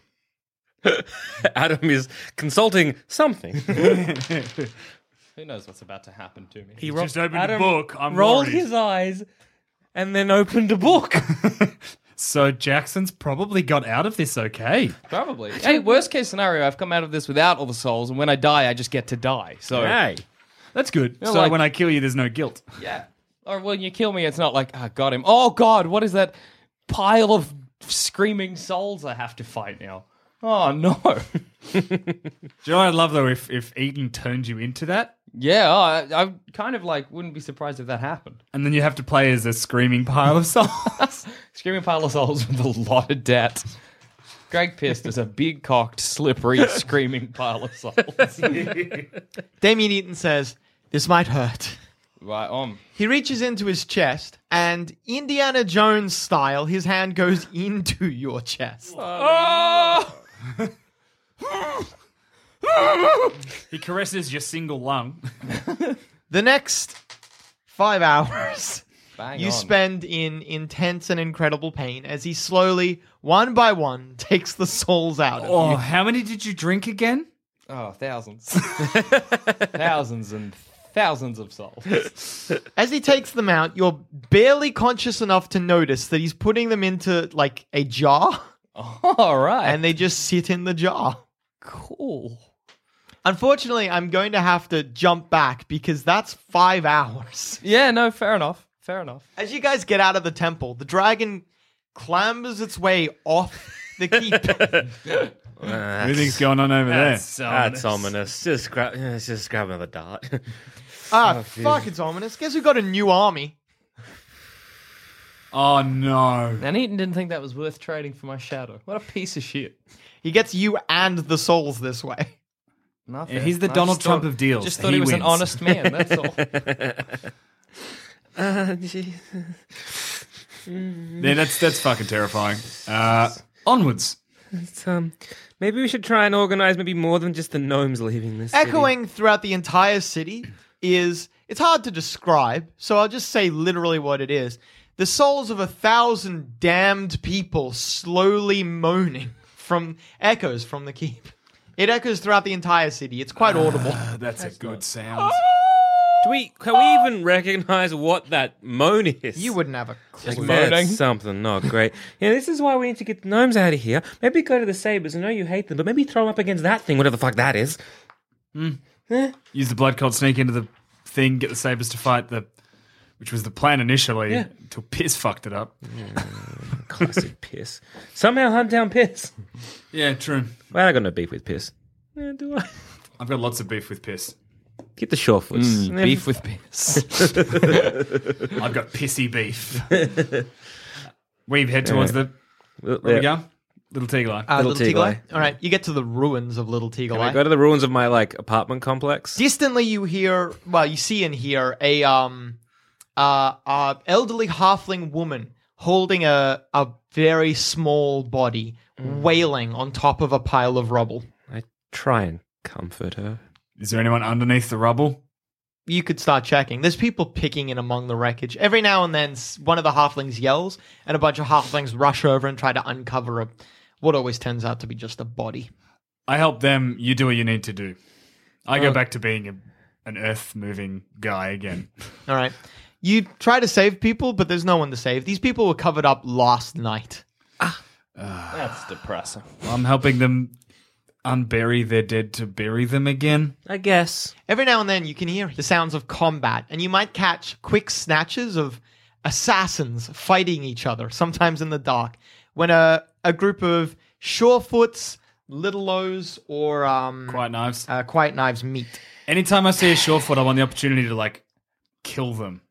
Adam is consulting something. Who knows what's about to happen to me? He He's ro- just opened Adam a book. I'm rolled worried. his eyes and then opened a book. So Jackson's probably got out of this okay. Probably. Hey, worst case scenario, I've come out of this without all the souls, and when I die, I just get to die. So, Hey, that's good. You know, so like- when I kill you, there's no guilt. yeah. Or when you kill me, it's not like, I got him. Oh, God, what is that pile of screaming souls I have to fight now? Oh, no. Do you know what I'd love, though, if, if Eaton turned you into that? Yeah, oh, I, I kind of like wouldn't be surprised if that happened. And then you have to play as a screaming pile of souls. Screaming pile of souls with a lot of debt. Greg Pist is a big cocked, slippery, screaming pile of souls. Damien Eaton says, this might hurt. Right on. He reaches into his chest, and Indiana Jones style, his hand goes into your chest. Oh! He caresses your single lung. The next five hours Bang you on. spend in intense and incredible pain as he slowly, one by one, takes the souls out of Oh, you. how many did you drink again? Oh, thousands. thousands and thousands of souls. As he takes them out, you're barely conscious enough to notice that he's putting them into, like, a jar, All right. and they just sit in the jar. Cool. Unfortunately, I'm going to have to jump back because that's five hours. Yeah, no, fair enough. Fair enough. As you guys get out of the temple, the dragon clambers its way off the keep Uh, Everything's going on over there. That's ominous. That's ominous. Just grab, yeah, just grab another dart. Ah, Oh, fuck, it's ominous. Guess who got a new army? Oh, no. And Eaton didn't think that was worth trading for my shadow. What a piece of shit. He gets you and the souls this way. Nothing. Yeah, he's the I Donald just Trump thought- of deals. Just thought He he, was an wins. honest man, that's all. Uh, gee. Yeah, that's that's fucking terrifying. Uh, onwards. It's, um, maybe we should try and organize maybe more than just the gnomes leaving this city. Echoing throughout the entire city is, it's hard to describe, so I'll just say literally what it is. The souls of a thousand damned people slowly moaning from echoes from the keep. It echoes throughout the entire city. It's quite audible. Uh, that's, that's a good sound. Do we? Can we even recognize what that moan is? You wouldn't have a clue. Like, that's something not great. Yeah, this is why we need to get the gnomes out of here. Maybe go to the sabers. I know you hate them, but maybe throw them up against that thing, whatever the fuck that is. Mm. Eh? Use the blood cult, sneak into the thing, get the sabers to fight the, which was the plan initially, Yeah. until Piss fucked it up. Mm, classic Piss. Somehow hunt down Piss. Yeah, true. Well, I got no beef with Piss. Yeah, do I? I've got lots of beef with Piss. Get the Shorefoots. Mm, beef with Piss. I've got pissy beef. We head towards the. Where we go? Little Teagle Eye. Uh, Little Little Teagle Teagle Eye. Eye. All right, you get to the ruins of Little Teagle Can Eye. I go to the ruins of my like apartment complex? Distantly, you hear, well, you see and hear a um, uh, uh, elderly halfling woman holding a a very small body, wailing on top of a pile of rubble. I try and comfort her. Is there anyone underneath the rubble? You could start checking. There's people picking in among the wreckage. Every now and then, s- one of the halflings yells, and a bunch of halflings rush over and try to uncover a, what always turns out to be just a body. I help them. You do what you need to do. I go Oh. back to being a, an earth-moving guy again. All right. You try to save people, but there's no one to save. These people were covered up last night. That's depressing. I'm helping them unbury their dead to bury them again. I guess. Every now and then you can hear the sounds of combat, and you might catch quick snatches of assassins fighting each other, sometimes in the dark, when a, a group of Surefoots, Little O's, or um, Quiet Knives. Uh, Quiet Knives meet. Anytime I see a Surefoot, I want the opportunity to, like, kill them.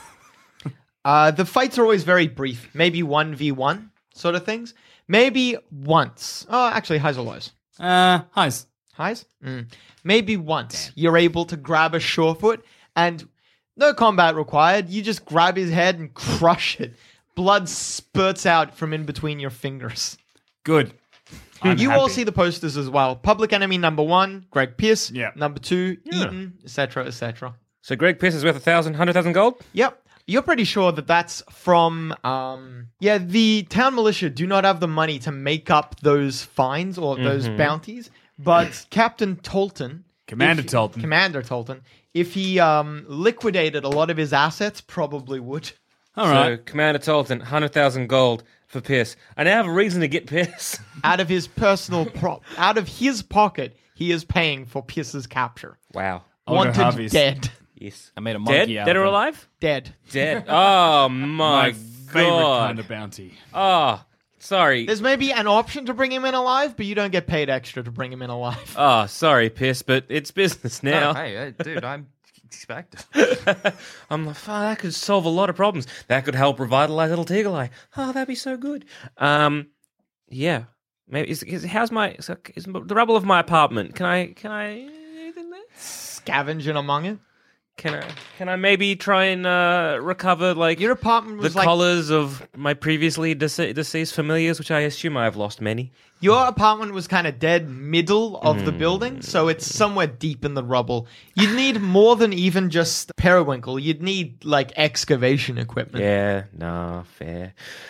Uh, the fights are always very brief, maybe one v one sort of things. Maybe once. Oh, actually, highs or lows? Uh, highs. Highs? Mm. Maybe once you're able to grab a Surefoot and no combat required. You just grab his head and crush it. Blood spurts out from in between your fingers. Good. I'm you all happy. see the posters as well. Public Enemy number one, Greg Pierce. Yeah. Number two, Yeah. Eaton, et cetera, et cetera. So Greg Pierce is worth a thousand, hundred thousand gold? Yep. You're pretty sure that that's from, um, yeah, the town militia do not have the money to make up those fines or those Mhm. bounties, but Captain Tolton, Commander if- Tolton. Commander Tolton, if he um, liquidated a lot of his assets, probably would. All so right. Commander Tolton, hundred thousand gold for Pierce. I now have a reason to get Pierce. Out of his personal prop, out of his pocket, he is paying for Pierce's capture. Wow. Olga Wanted Harvey's. dead. Yes. I made a monkey Dead? out Dead of or him. alive? Dead. Dead. Oh my, My favorite god. kind of bounty. Oh, sorry. There's maybe an option to bring him in alive, but you don't get paid extra to bring him in alive. Oh, sorry, Pierce, but it's business now. Oh, hey, hey, dude, I'm expected. I'm like, oh, that could solve a lot of problems. That could help revitalize Little Teagle Eye. Oh, that'd be so good. Um, yeah. Maybe is, is how's my is, is the rubble of my apartment? Can I can I anything there? Scavenging among it. Can I can I maybe try and uh, recover like Your apartment the was like collars of my previously dece- deceased familiars, which I assume I have lost many. Your apartment was kind of dead middle of the Hmm. building, so it's somewhere deep in the rubble. You'd need more than even just periwinkle. You'd need, like, excavation equipment. Yeah, nah, fair.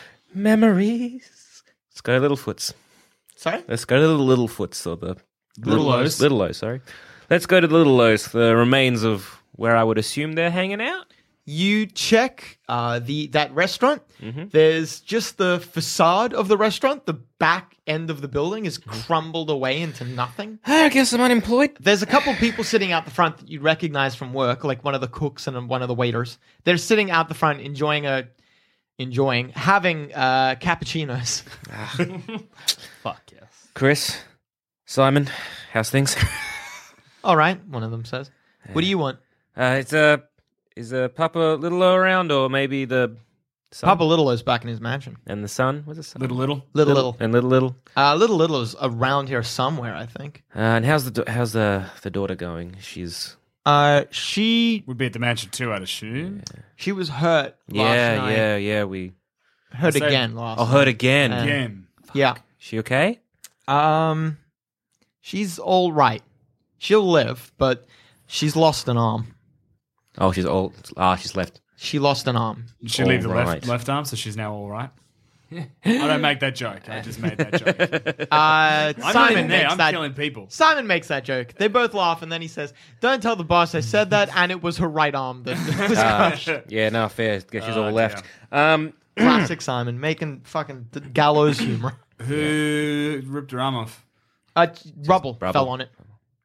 Memories. Let's go to Littlefoots. Sorry? Let's go to the Littlefoots, or the Little O's. Little O's, sorry. Let's go to the Little O's, the remains of where I would assume they're hanging out. You check uh, the that restaurant. Mhm. There's just the facade of the restaurant. The back end of the building is crumbled away into nothing. I guess I'm unemployed. There's a couple people sitting out the front that you recognize from work, like one of the cooks and one of the waiters. They're sitting out the front enjoying a, enjoying having uh, cappuccinos. Fuck yes. Chris, Simon, how's things? All right, one of them says. What do you want? Uh, it's uh, is uh, Papa Little around, or maybe the son? Papa Little is back in his mansion. And the son? What's the son? Little Little? Little Little. And Little Little? Uh, Little Little is around here somewhere, I think. Uh, and how's the da- how's the the daughter going? She's Uh, she Would be at the mansion too, I'd assume. she was hurt last yeah, night. yeah, yeah. We Hurt So- again last oh, night. hurt again. Uh, Again. Yeah. She okay? Um, she's all right. She'll live, but she's lost an arm. Oh, she's old. Ah, she's left. She lost an arm. Did she leave the All left right. left arm, so she's now all right? I don't make that joke. I just made that joke. Uh, I'm not Simon even there. makes I'm that. killing people. Simon makes that joke. They both laugh, and then he says, "Don't tell the boss I said that." And it was her right arm that was Ah, crushed. yeah, no, fair. Guess she's Oh, all left. Um, Classic Simon, making fucking d- gallows humor. Who ripped her arm off? Uh, rubble, rubble. fell on it.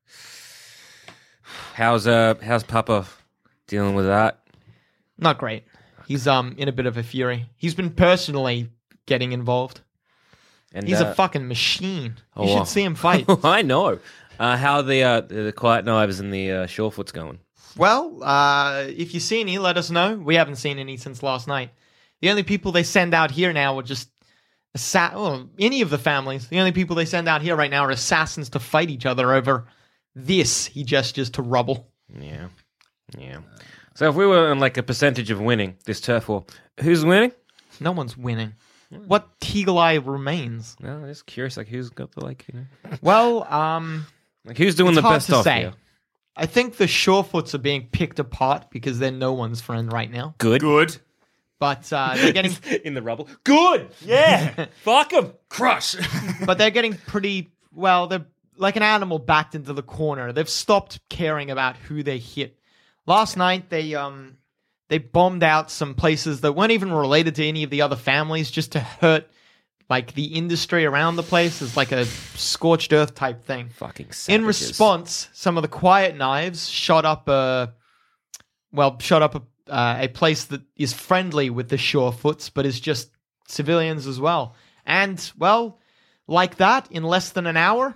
how's uh, how's Papa dealing with that? Not great. He's um in a bit of a fury. He's been personally getting involved. And He's uh, a fucking machine. oh, You should wow. see him fight. I know. Uh, how are the uh, the Quiet Knives and the uh, Surefoots going? Well, uh, if you see any, let us know. We haven't seen any since last night. The only people they send out here now are just assa- well, any of the families. The only people they send out here right now are assassins to fight each other over this. He gestures to rubble. Yeah, yeah. So if we were on like a percentage of winning this turf war, who's winning? No one's winning. What Teagle Eye remains? No, I'm just curious, like who's got the like, you know, Well, um, like who's doing it's the hard best to off say. here? I think the Surefoots are being picked apart because they're no one's friend right now. Good, good. But uh, they're getting in the rubble. Good, yeah. Fuck them, crush. But they're getting pretty well. They're like an animal backed into the corner. They've stopped caring about who they hit. Last night they um they bombed out some places that weren't even related to any of the other families, just to hurt like the industry around the place. It's like a scorched earth type thing. Fucking savages. In response, some of the Quiet Knives shot up a well, shot up a uh, a place that is friendly with the Surefoots, but is just civilians as well. And well, like that, in less than an hour,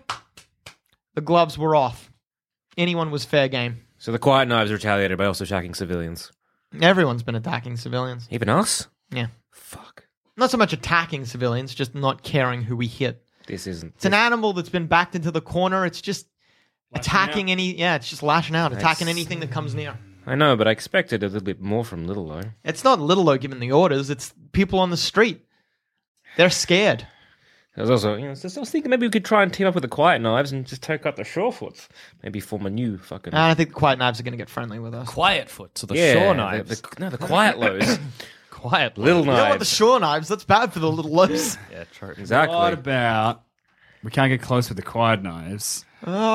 the gloves were off. Anyone was fair game. So the Quiet Knives retaliated by also attacking civilians. Everyone's been attacking civilians. Even us? Yeah. Fuck. Not so much attacking civilians, just not caring who we hit. This isn't. It's an animal that's been backed into the corner. It's just attacking any. Yeah, it's just lashing out, attacking anything that comes near. I know, but I expected a little bit more from Little though. It's not Little O giving the orders. It's people on the street. They're scared. I was also, you know, I was thinking maybe we could try and team up with the Quiet Knives and just take out the Surefoots. Maybe form a new fucking. I don't think the Quiet Knives are going to get friendly with us. Quiet Foot, so the Yeah, Shore the- Knives. the- no, the Quiet Lows. Quiet Little You don't want the Knives. Shore Knives. That's bad for the Little Lows. Yeah, true. Exactly. What about we can't get close with the Quiet Knives?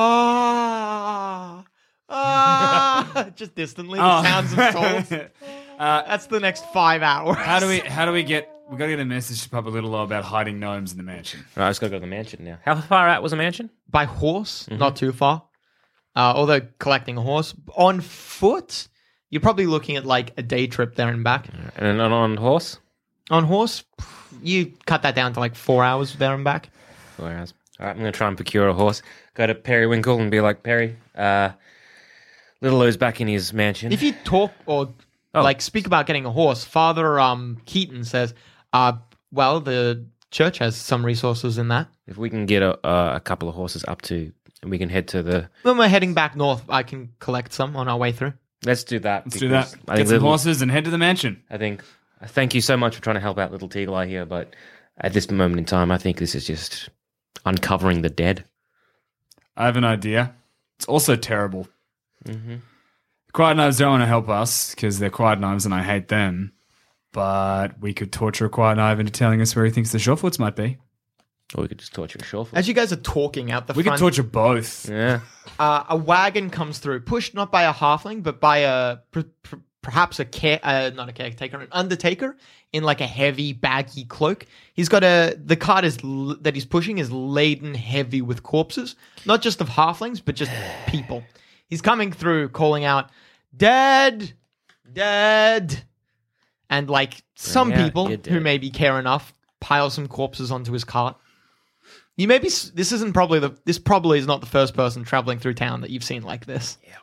Ah, ah, just distantly, the Oh. sounds of souls. Uh, That's the next five hours. How do we? How do we get? We got to get a message to Papa Little about hiding gnomes in the mansion. Right, I just got to go to the mansion now. How far out was the mansion? By horse, not too far. Uh, although collecting a horse on foot, you're probably looking at like a day trip there and back. And on, on horse? On horse, you cut that down to like four hours there and back. Four hours. All right, I'm going to try and procure a horse. Go to Periwinkle and be like, Perry, uh, Little O's back in his mansion. If you talk or Oh. like speak about getting a horse, Father um, Keaton says, uh, well, the church has some resources in that. If we can get a, uh, a couple of horses up to, and we can head to the. When we're heading back north, I can collect some on our way through. Let's do that. Let's do that. because I Get think some Little- horses and head to the mansion. I think. Thank you so much for trying to help out Little Teagle Eye here, but at this moment in time, I think this is just uncovering the dead. I have an idea. It's also terrible. Mm-hmm. Quiet Knives don't want to help us because they're Quiet Knives and I hate them. But we could torture a Quiet Knife into telling us where he thinks the Surefoots might be. Or we could just torture a Surefoot. As you guys are talking out the We front, could torture both. Yeah. uh, a wagon comes through, pushed not by a halfling, but by a per, per, perhaps a care, uh, not a caretaker, an undertaker in like a heavy, baggy cloak. He's got a the cart is l- that he's pushing is laden heavy with corpses, not just of halflings, but just people. He's coming through, calling out, "Dead, dead," and like some Yeah, people you're dead. who maybe care enough pile some corpses onto his cart. You maybe this isn't probably the this probably is not the first person traveling through town that you've seen like this. Yeah.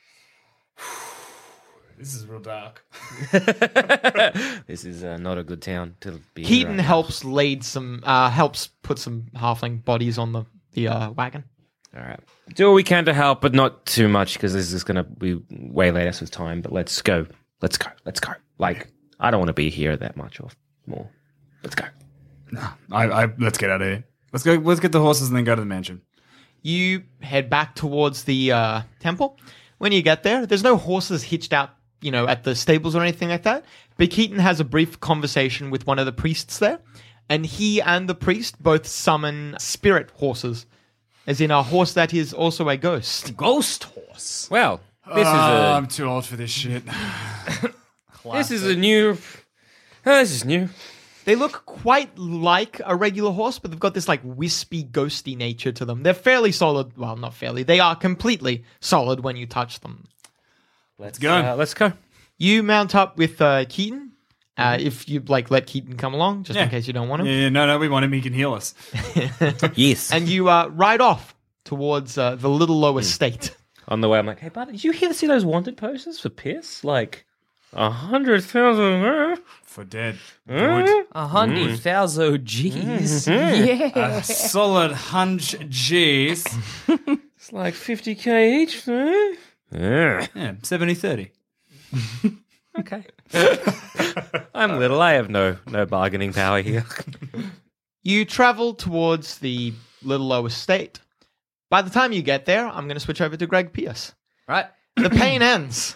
This is real dark. This is uh, not a good town to be in. Keaton right helps lead some uh, helps put some halfling bodies on the the uh, wagon. All right. Do what we can to help, but not too much because this is going to be waylay us with time. But let's go. Let's go. Let's go. Like, I don't want to be here that much or more. Let's go. No, I, I, let's get out of here. Let's go. Let's get the horses and then go to the mansion. You head back towards the uh, temple. When you get there, there's no horses hitched out, you know, at the stables or anything like that. But Keaton has a brief conversation with one of the priests there, and he and the priest both summon spirit horses, as in a horse that is also a ghost. Ghost horse. Well, this oh, is a. I'm too old for this shit. This is a new. Oh, this is new. They look quite like a regular horse, but they've got this like wispy, ghosty nature to them. They're fairly solid. Well, not fairly. They are completely solid when you touch them. Let's go. Uh, let's go. You mount up with uh, Keaton. Uh, if you like, let Keaton come along, just Yeah. in case you don't want him. Yeah, yeah, no, no, we want him. He can heal us. Yes. And you uh, ride off towards uh, the Little Low Estate. On the way, I'm like, hey, bud, did you hear see those wanted posters for Pierce? Like, a hundred thousand uh? For dead. Mm. A hundred thousand G's. Mhm. Yeah. A solid hunch G's. It's like fifty K each. Uh? Yeah. Yeah, seventy thirty. Okay. I'm little. I have no no bargaining power here. You travel towards the Little Low Estate. By the time you get there, I'm going to switch over to Greg Pierce. Right. The pain ends.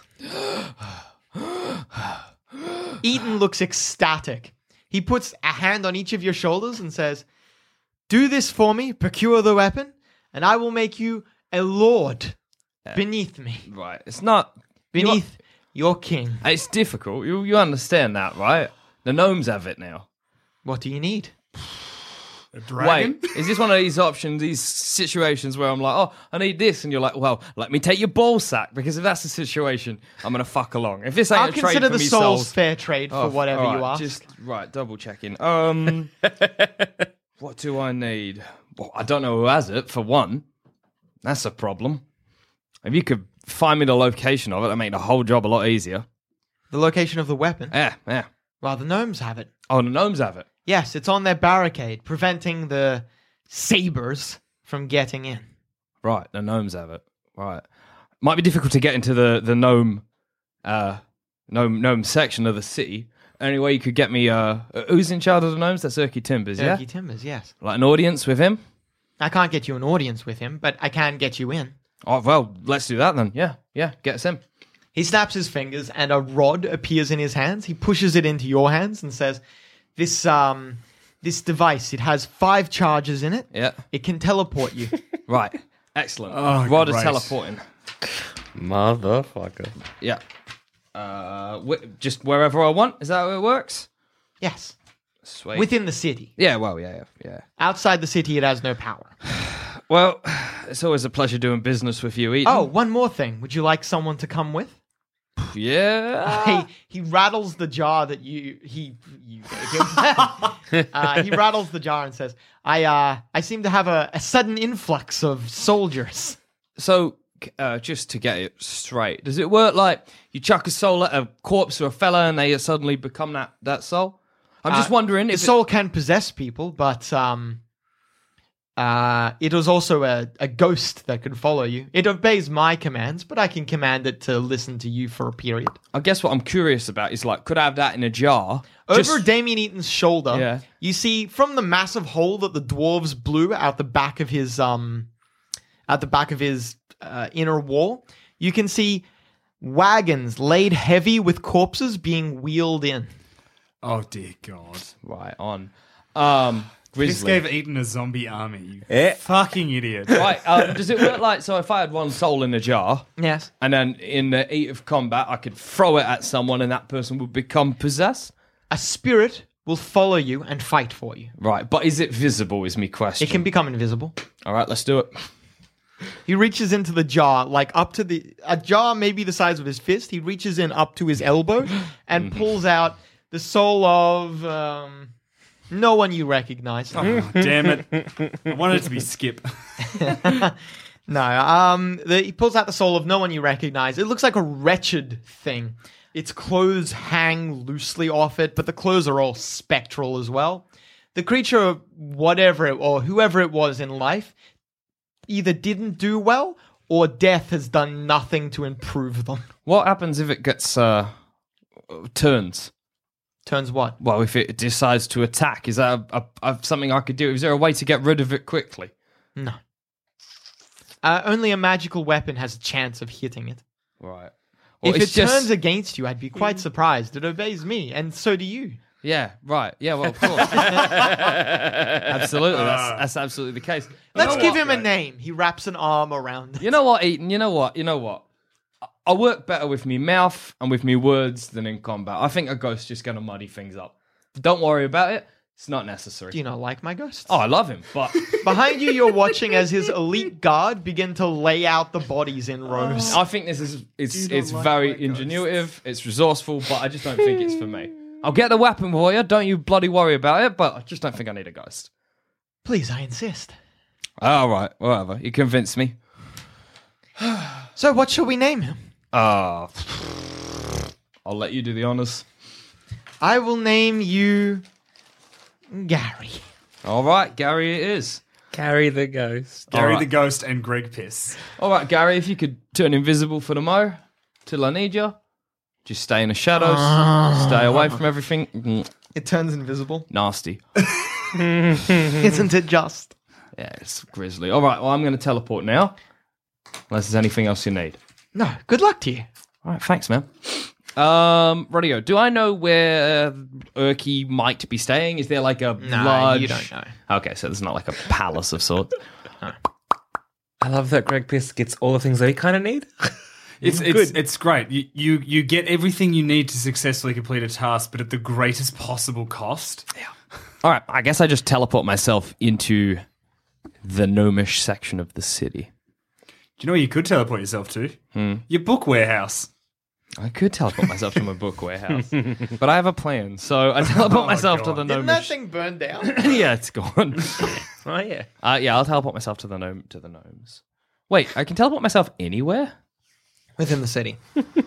Eaton looks ecstatic. He puts a hand on each of your shoulders and says, "Do this for me, procure the weapon, and I will make you a lord beneath me." Right. It's not beneath your king. It's difficult. You you understand that, right? The gnomes have it now. What do you need? A dragon? Wait, is this one of these options, these situations where I'm like, oh, I need this, and you're like, well, let me take your ball sack, because if that's the situation, I'm gonna fuck along. If this ain't I'll a trade consider for the me souls, souls fair trade for Oh, whatever all you right, ask. Just right, double checking. Um, what do I need? Well, I don't know who has it. For one, that's a problem. If you could find me the location of it, that'd make the whole job a lot easier. The location of the weapon? Yeah, yeah. Well, the gnomes have it. Oh, the gnomes have it. Yes, it's on their barricade, preventing the sabers from getting in. Right, the gnomes have it. Right, might be difficult to get into the the gnome, uh, gnome gnome section of the city. Any way you could get me? Uh, who's in charge of the gnomes? That's Erky Timbers, yeah. Erky Timbers, yes. Like an audience with him. I can't get you an audience with him, but I can get you in. Oh well, let's do that then. Yeah, yeah, get us in. He snaps his fingers, and a rod appears in his hands. He pushes it into your hands and says, "This um, this device. It has five charges in it. Yeah, it can teleport you." Right, excellent. Oh, rod is great. teleporting. Motherfucker. Yeah. Uh, wh- just wherever I want. Is that how it works? Yes. Sweet. Within the city. Yeah. Well. Yeah. Yeah. Yeah. Outside the city, it has no power. Well, it's always a pleasure doing business with you, Eaton. Oh, one more thing. Would you like someone to come with? Yeah. he he rattles the jar that you he you gave him. uh, he rattles the jar and says, "I uh I seem to have a, a sudden influx of soldiers." So, uh, just to get it straight, does it work like you chuck a soul at a corpse or a fella and they suddenly become that that soul? I'm just Uh, wondering the if it- soul can possess people, but um, uh, it was also a, a ghost that could follow you. It obeys my commands, but I can command it to listen to you for a period. I guess what I'm curious about is like, could I have that in a jar? Over Just- Damien Eaton's shoulder, Yeah. you see from the massive hole that the dwarves blew out the back of his um, at the back of his uh, inner wall, you can see wagons laid heavy with corpses being wheeled in. Oh dear God! Right on. Um, This Grizzly. gave Eaton a zombie army. You Eh. fucking idiot! Right, um, does it work like, so if I had one soul in a jar, yes, and then in the heat of combat, I could throw it at someone and that person would become possessed? A spirit will follow you and fight for you. Right, but is it visible is my question. It can become invisible. All right, let's do it. He reaches into the jar, like up to the a jar maybe the size of his fist. He reaches in up to his elbow and pulls out the soul of um No one you recognize. Oh, damn it. I wanted it to be Skip. No, um, the, he pulls out the soul of no one you recognize. It looks like a wretched thing. Its clothes hang loosely off it, but the clothes are all spectral as well. The creature, whatever it, or whoever it was in life, either didn't do well, or death has done nothing to improve them. What happens if it gets, uh, turns? Turns what? Well, if it decides to attack, is that a, a, a, something I could do? Is there a way to get rid of it quickly? No. Uh, only a magical weapon has a chance of hitting it. Right. If Well, it it's just- turns against you, I'd be quite surprised. It obeys me, and so do you. Yeah, right. Yeah, well, of course. Absolutely. That's, that's absolutely the case. Let's You know give what? him a name. He wraps an arm around it. You know what, Eaton? You know what? You know what? I- I work better with me mouth and with me words than in combat. I think a ghost's just going to muddy things up. Don't worry about it. It's not necessary. Do you not like my ghosts? Oh, I love him, but Behind you, you're watching as his elite guard begin to lay out the bodies in rows. I think this is it's Do you it's not like very my ghosts? ingenuitive. It's resourceful, but I just don't think it's for me. I'll get the weapon for you. Don't you bloody worry about it. But I just don't think I need a ghost. Please, I insist. All right, whatever. You convinced me. So, what shall we name him? Uh, I'll let you do the honors. I will name you Gary. All right, Gary it is. Gary the ghost. Gary All the right. Ghost and Greg Piss. All right, Gary, if you could turn invisible for the mo till I need you. Just stay in the shadows. Stay away from everything. Mm, It turns invisible. Nasty. Isn't it just? Yeah, it's grisly. All right, well, I'm going to teleport now. Unless there's anything else you need. No, good luck to you. All right, thanks, man. Um, Radio, do I know where Urki might be staying? Is there like a No, large... you don't know. Okay, so there's not like a palace of sorts. I love that Greg Pierce gets all the things that he kind of need. It's it's it's great. You, you you get everything you need to successfully complete a task, but at the greatest possible cost. Yeah. All right, I guess I just teleport myself into the gnomish section of the city. Do you know where you could teleport yourself to? Hmm. Your book warehouse. I could teleport myself to my book warehouse, but I have a plan, so I teleport Oh, myself to God. the Didn't gnomish. that thing burn down? Yeah, it's gone. Oh yeah. Uh, yeah, I'll teleport myself to the gnome to the gnomes. Wait, I can teleport myself anywhere? Within the city.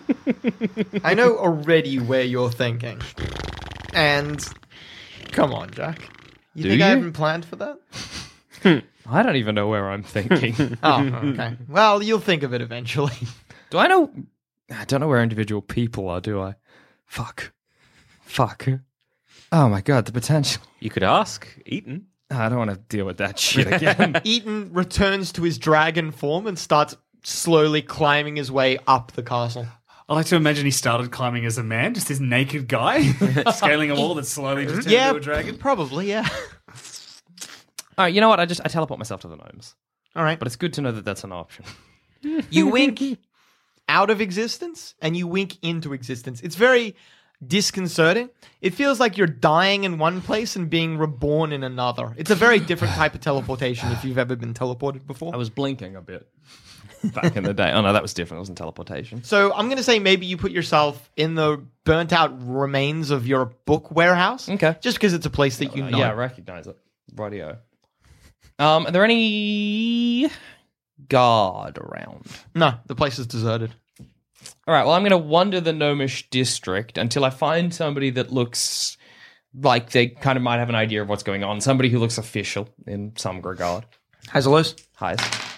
I know already where you're thinking. And come on, Jack. You Do think I you? haven't planned for that? I don't even know where I'm thinking. Oh, okay. Well, you'll think of it eventually. Do I know? I don't know where individual people are, do I? Fuck. Fuck. Oh my god, the potential. You could ask Eaton. I don't want to deal with that shit again. Eaton returns to his dragon form and starts slowly climbing his way up the castle. I like to imagine he started climbing as a man, just this naked guy scaling a wall that slowly just turned Yeah, into a dragon. probably, yeah. All right, you know what? I just I teleport myself to the gnomes. All right. But it's good to know that that's an option. You wink out of existence and you wink into existence. It's very disconcerting. It feels like you're dying in one place and being reborn in another. It's a very different type of teleportation if you've ever been teleported before. I was blinking a bit back in the day. Oh no, that was different. It wasn't teleportation. So I'm going to say maybe you put yourself in the burnt out remains of your book warehouse. Okay. Just because it's a place that you Uh, know. yeah, I recognize it. Radio. Um, are there any guard around? No, the place is deserted. All right, well, I'm going to wander the gnomish district until I find somebody that looks like they kind of might have an idea of what's going on. Somebody who looks official in some regard. Highs or lows? Highs.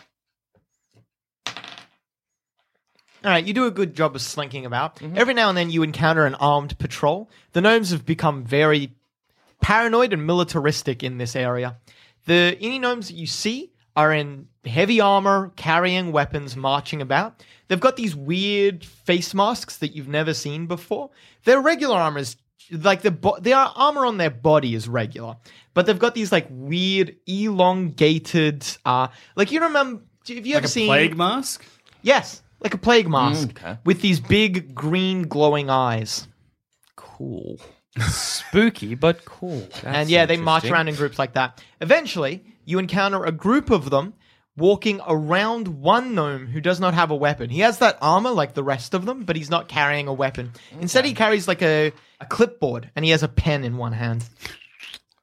All right, you do a good job of slinking about. Mm-hmm. Every now and then you encounter an armed patrol. The gnomes have become very paranoid and militaristic in this area. The any gnomes that you see are in heavy armor, carrying weapons, marching about. They've got these weird face masks that you've never seen before. Their regular armor is like the bo- their armor on their body is regular, but they've got these like weird elongated, uh, like you remember? Have you Like ever a seen plague mask? Yes, like a plague mask Mm, okay. with these big green glowing eyes. Cool. Spooky, but cool. That's and yeah, they march interesting. around in groups like that. Eventually, you encounter a group of them walking around one gnome who does not have a weapon. He has that armor like the rest of them, but he's not carrying a weapon. Instead, he carries like a, a clipboard, and he has a pen in one hand.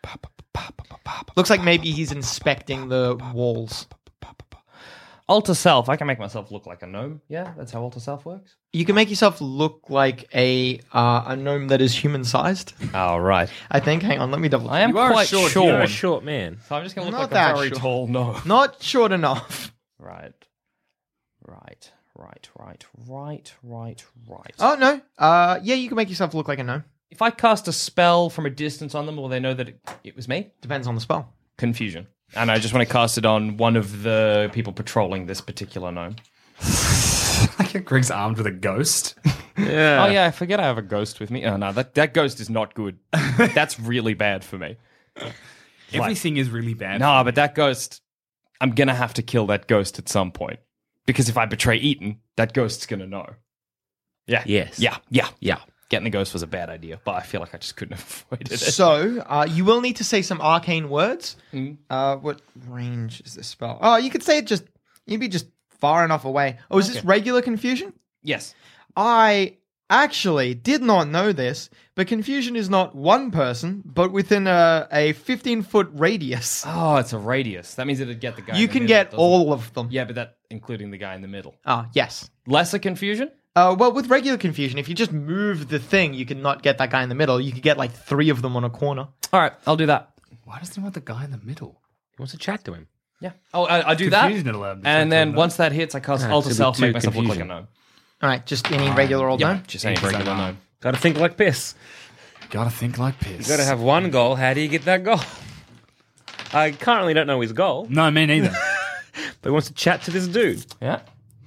Looks like maybe he's inspecting the walls. Alter self. I can make myself look like a gnome. Yeah, that's how alter self works. You can make yourself look like a uh, a gnome that is human sized. Oh, right. I think. Hang on, let me double check. I am You are quite short. short. You're a short man. So I'm just going to Not look like that a very short. tall gnome. Not short enough. Right. Right. Right. Right. Right. Right. Right. Oh no. Uh, yeah, you can make yourself look like a gnome. If I cast a spell from a distance on them, will they know that it, it was me? Depends on the spell. Confusion. And I just want to cast it on one of the people patrolling this particular gnome. Like Greg's armed with a ghost. Yeah. Oh, yeah, I forget I have a ghost with me. Oh, no, that, that ghost is not good. That's really bad for me. Everything is really bad. No, but that ghost, I'm going to have to kill that ghost at some point. Because if I betray Eaton, that ghost's going to know. Yeah. Yes. Yeah, yeah, Yeah. Getting the ghost was a bad idea, but I feel like I just couldn't have avoided it. So, uh, you will need to say some arcane words. Mm. Uh, what range is this spell? Oh, you could say it just, you'd be just far enough away. Oh, is Okay. this regular confusion? Yes. I actually did not know this, but confusion is not one person, but within a, a fifteen-foot radius. Oh, it's a radius. That means it'd get the guy You in the can middle, get doesn't all it? of them. Yeah, but that including the guy in the middle. Ah, yes. Lesser confusion? Uh, well, with regular confusion, if you just move the thing, you can not get that guy in the middle. You could get like three of them on a corner. All right, I'll do that. Why does he want the guy in the middle? He wants to chat to him. Yeah. Oh, I, I do that. Confusion allowed to And check then them, once that hits, I cast Ah, alter it's self, gonna make be too myself look like a confusion. gnome. All right, just any regular old Yeah, gnome? just any Because I regular know. gnome. Gotta think like piss. Gotta think like piss. You gotta have one goal. How do you get that goal? I currently don't know his goal, No, me neither. but he wants to chat to this dude. Yeah.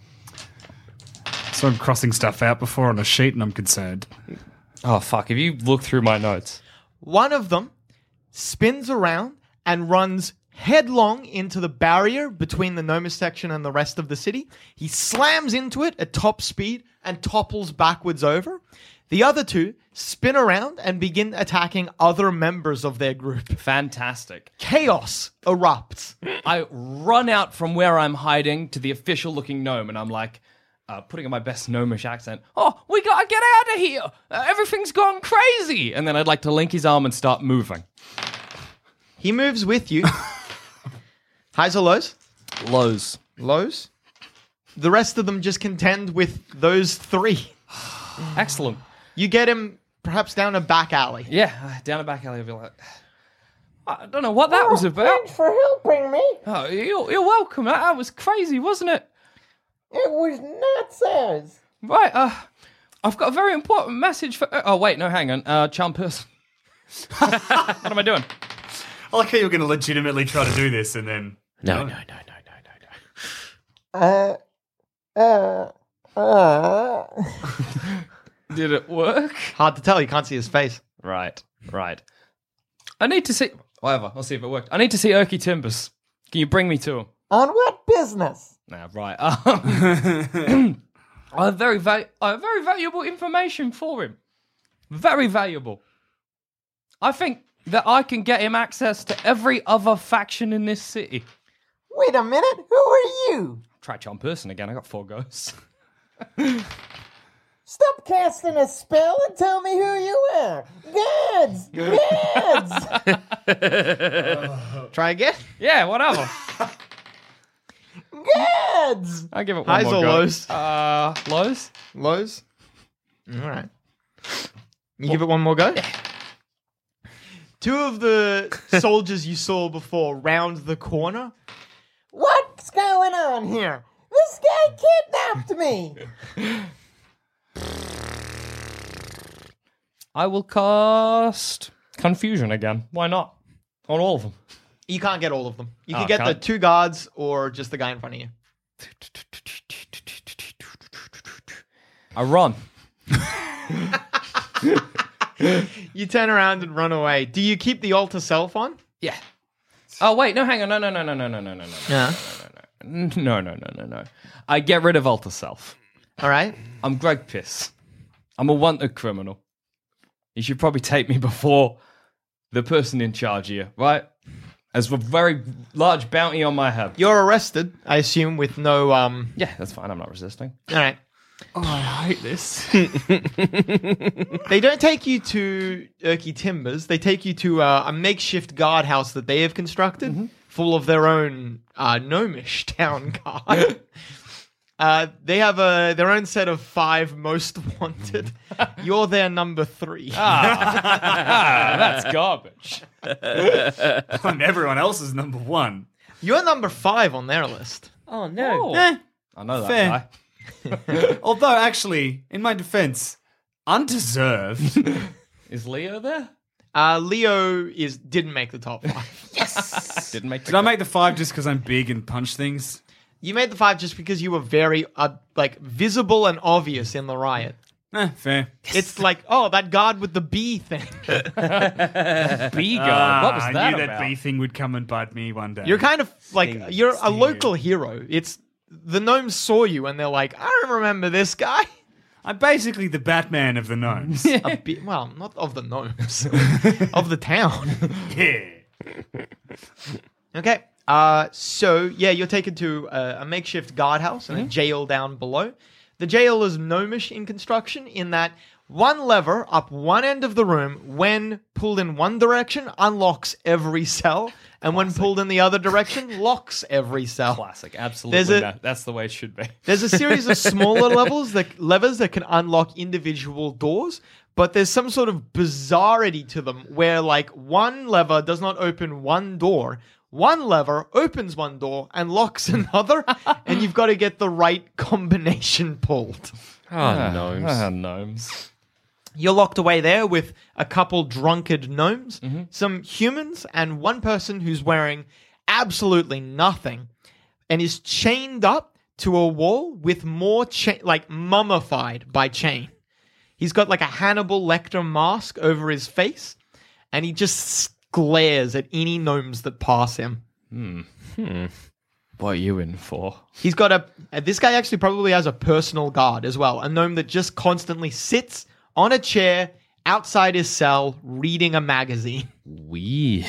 So I'm crossing stuff out before on a sheet and I'm concerned. Oh, fuck. If you look through my notes. One of them spins around and runs headlong into the barrier between the Nomus section and the rest of the city. He slams into it at top speed and topples backwards over. The other two spin around and begin attacking other members of their group. Fantastic. Chaos erupts. I run out from where I'm hiding to the official looking gnome, and I'm like, uh, putting on my best gnomish accent, oh, we gotta get out of here! Uh, everything's gone crazy! And then I'd like to link his arm and start moving. He moves with you. Highs or lows? Lows. Lows? The rest of them just contend with those three. Excellent. You get him perhaps down a back alley. Yeah, uh, down a back alley, I'll be like, I don't know what that was about. Thanks for helping me. Oh, you're, you're welcome. That, that was crazy, wasn't it? It was nuts. Right, uh, I've got a very important message for... Uh, oh, wait, no, hang on. Uh, charm person. What am I doing? I like how you're going to legitimately try to do this and then... No, no, no, no, no, no, no. Uh, uh, uh. Did it work? Hard to tell. You can't see his face. Right, right. I need to see... Whatever, I'll see if it worked. I need to see Erky Timbers. Can you bring me to him? On what business? Nah, right. Um, I have very val- I have very valuable information for him. Very valuable. I think that I can get him access to every other faction in this city. Wait a minute. Who are you? Try charm person again. I got four ghosts. Stop casting a spell and tell me who you are. Gods! Gods! Try again? Yeah, whatever. Gods! I give it one Highs more or go. lows? Uh, lows. Lows? All right. You give it one more go? Two of the soldiers you saw before round the corner. What's going on here? This guy kidnapped me. I will cast Confusion again. Why not? On all of them. You can't get all of them. You Oh, can get the can't? two guards or just the guy in front of you. I run. You turn around and run away. Do you keep the altar self on? Yeah. Oh wait, no, hang on, no, no, no, no, no, no, no, no, no, Yeah. no, no, no, no, no, no. I get rid of Alter Self. All right. I'm Greg Piss. I'm a wanted criminal. You should probably take me before the person in charge here, right? As a very large bounty on my head. You're arrested, I assume, with no um. Yeah, that's fine. I'm not resisting. All right. Oh, I hate this. They don't take you to Urky Timbers. They take you to uh, a makeshift guardhouse that they have constructed, mm-hmm. full of their own uh, gnomish town guard. uh, they have a, their own set of five most wanted. You're their number three. Ah, ah that's garbage. And everyone else is number one. You're number five on their list. Oh, no. Oh. Eh, I know that fair. guy. Although, actually, in my defense, undeserved. Is Leo there? Uh, Leo is didn't make the top five. Yes! Didn't make the Did I make the five just because I'm big and punch things? You made the five just because you were very, uh, like, visible and obvious in the riot. Eh, fair. It's like, oh, that guard with the bee thing. Bee guard? Ah, What was that I knew about? that bee thing would come and bite me one day. You're kind of like, Sting- you're a sting local you. hero. It's the gnomes saw you and they're like, I don't remember this guy. I'm basically the Batman of the gnomes. A bit, well, not of the gnomes, of the town. Yeah. Okay. Uh, so yeah, you're taken to a, a makeshift guardhouse and Mm-hmm. a jail down below. The jail is gnomish in construction in that one lever up one end of the room, when pulled in one direction, unlocks every cell, and when pulled in the other direction, locks every cell. Classic, absolutely. There's a- no, that's the way it should be. There's a series of smaller levels that levers that can unlock individual doors, but there's some sort of bizarrity to them where like one lever does not open one door. One lever opens one door and locks another, and you've got to get the right combination pulled. Oh, gnomes. Ah, gnomes. You're locked away there with a couple drunkard gnomes, some humans, and one person who's wearing absolutely nothing and is chained up to a wall with more chain, like mummified by chain. He's got like a Hannibal Lecter mask over his face, and he just glares at any gnomes that pass him. Hmm. Hmm. What are you in for? He's got a. uh, This guy actually probably has a personal guard as well, a gnome that just constantly sits on a chair outside his cell reading a magazine. Weird.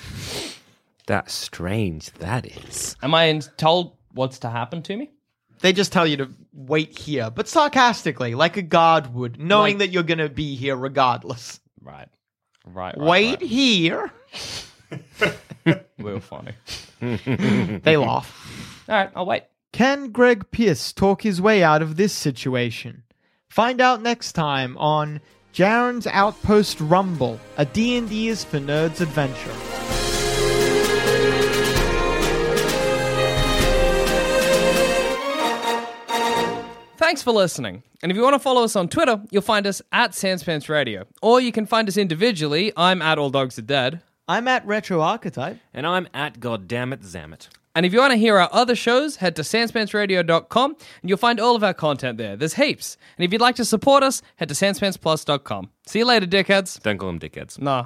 That's strange, that is. Am I in- told what's to happen to me? They just tell you to wait here, but sarcastically, like a guard would, knowing Like- that you're going to be here regardless. Right. Right, right, Wait right. here. Real funny. They laugh. All right, I'll wait. Can Greg Pierce talk his way out of this situation? Find out next time on Jaren's Outpost Rumble, a D and D is for Nerds adventure. Thanks for listening. And if you want to follow us on Twitter, you'll find us at Sanspants Radio. Or you can find us individually. I'm at All Dogs Are Dead. I'm at Retro Archetype. And I'm at Goddammit Zammit. And if you want to hear our other shows, head to sanspants radio dot com and you'll find all of our content there. There's heaps. And if you'd like to support us, head to sanspants plus dot com. See you later, dickheads. Don't call them dickheads. Nah.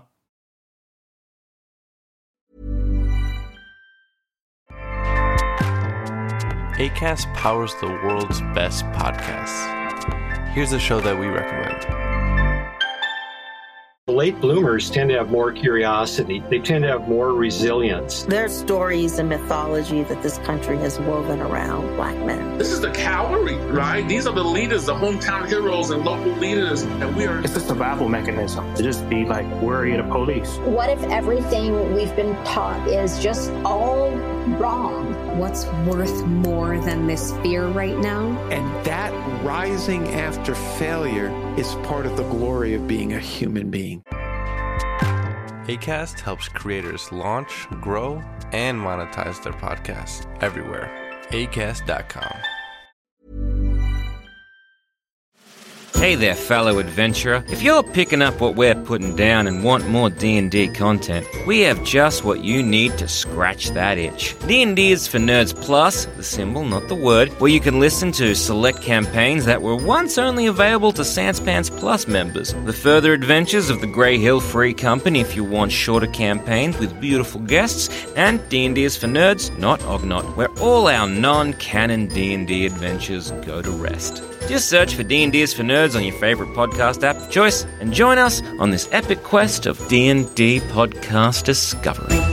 Acast powers the world's best podcasts. Here's a show that we recommend. Late bloomers tend to have more curiosity. They tend to have more resilience. There's stories and mythology that this country has woven around black men. This is the cavalry, right? These are the leaders, the hometown heroes and local leaders, and we are... It's a survival mechanism to just be like worry of the police. What if everything we've been taught is just all wrong? What's worth more than this fear right now? And that rising after failure is part of the glory of being a human being. Acast helps creators launch, grow, and monetize their podcasts everywhere. acast dot com. Hey there, fellow adventurer. If you're picking up what we're putting down and want more D and D content, we have just what you need to scratch that itch. D and D is for Nerds Plus, the symbol, not the word, where you can listen to select campaigns that were once only available to Sanspants Plus members. The further adventures of the Grey Hill Free Company if you want shorter campaigns with beautiful guests, and D and D is for Nerds, not Ognot, where all our non-canon D and D adventures go to rest. Just search for D and D is for Nerds on your favorite podcast app of choice and join us on this epic quest of D and D podcast discovery.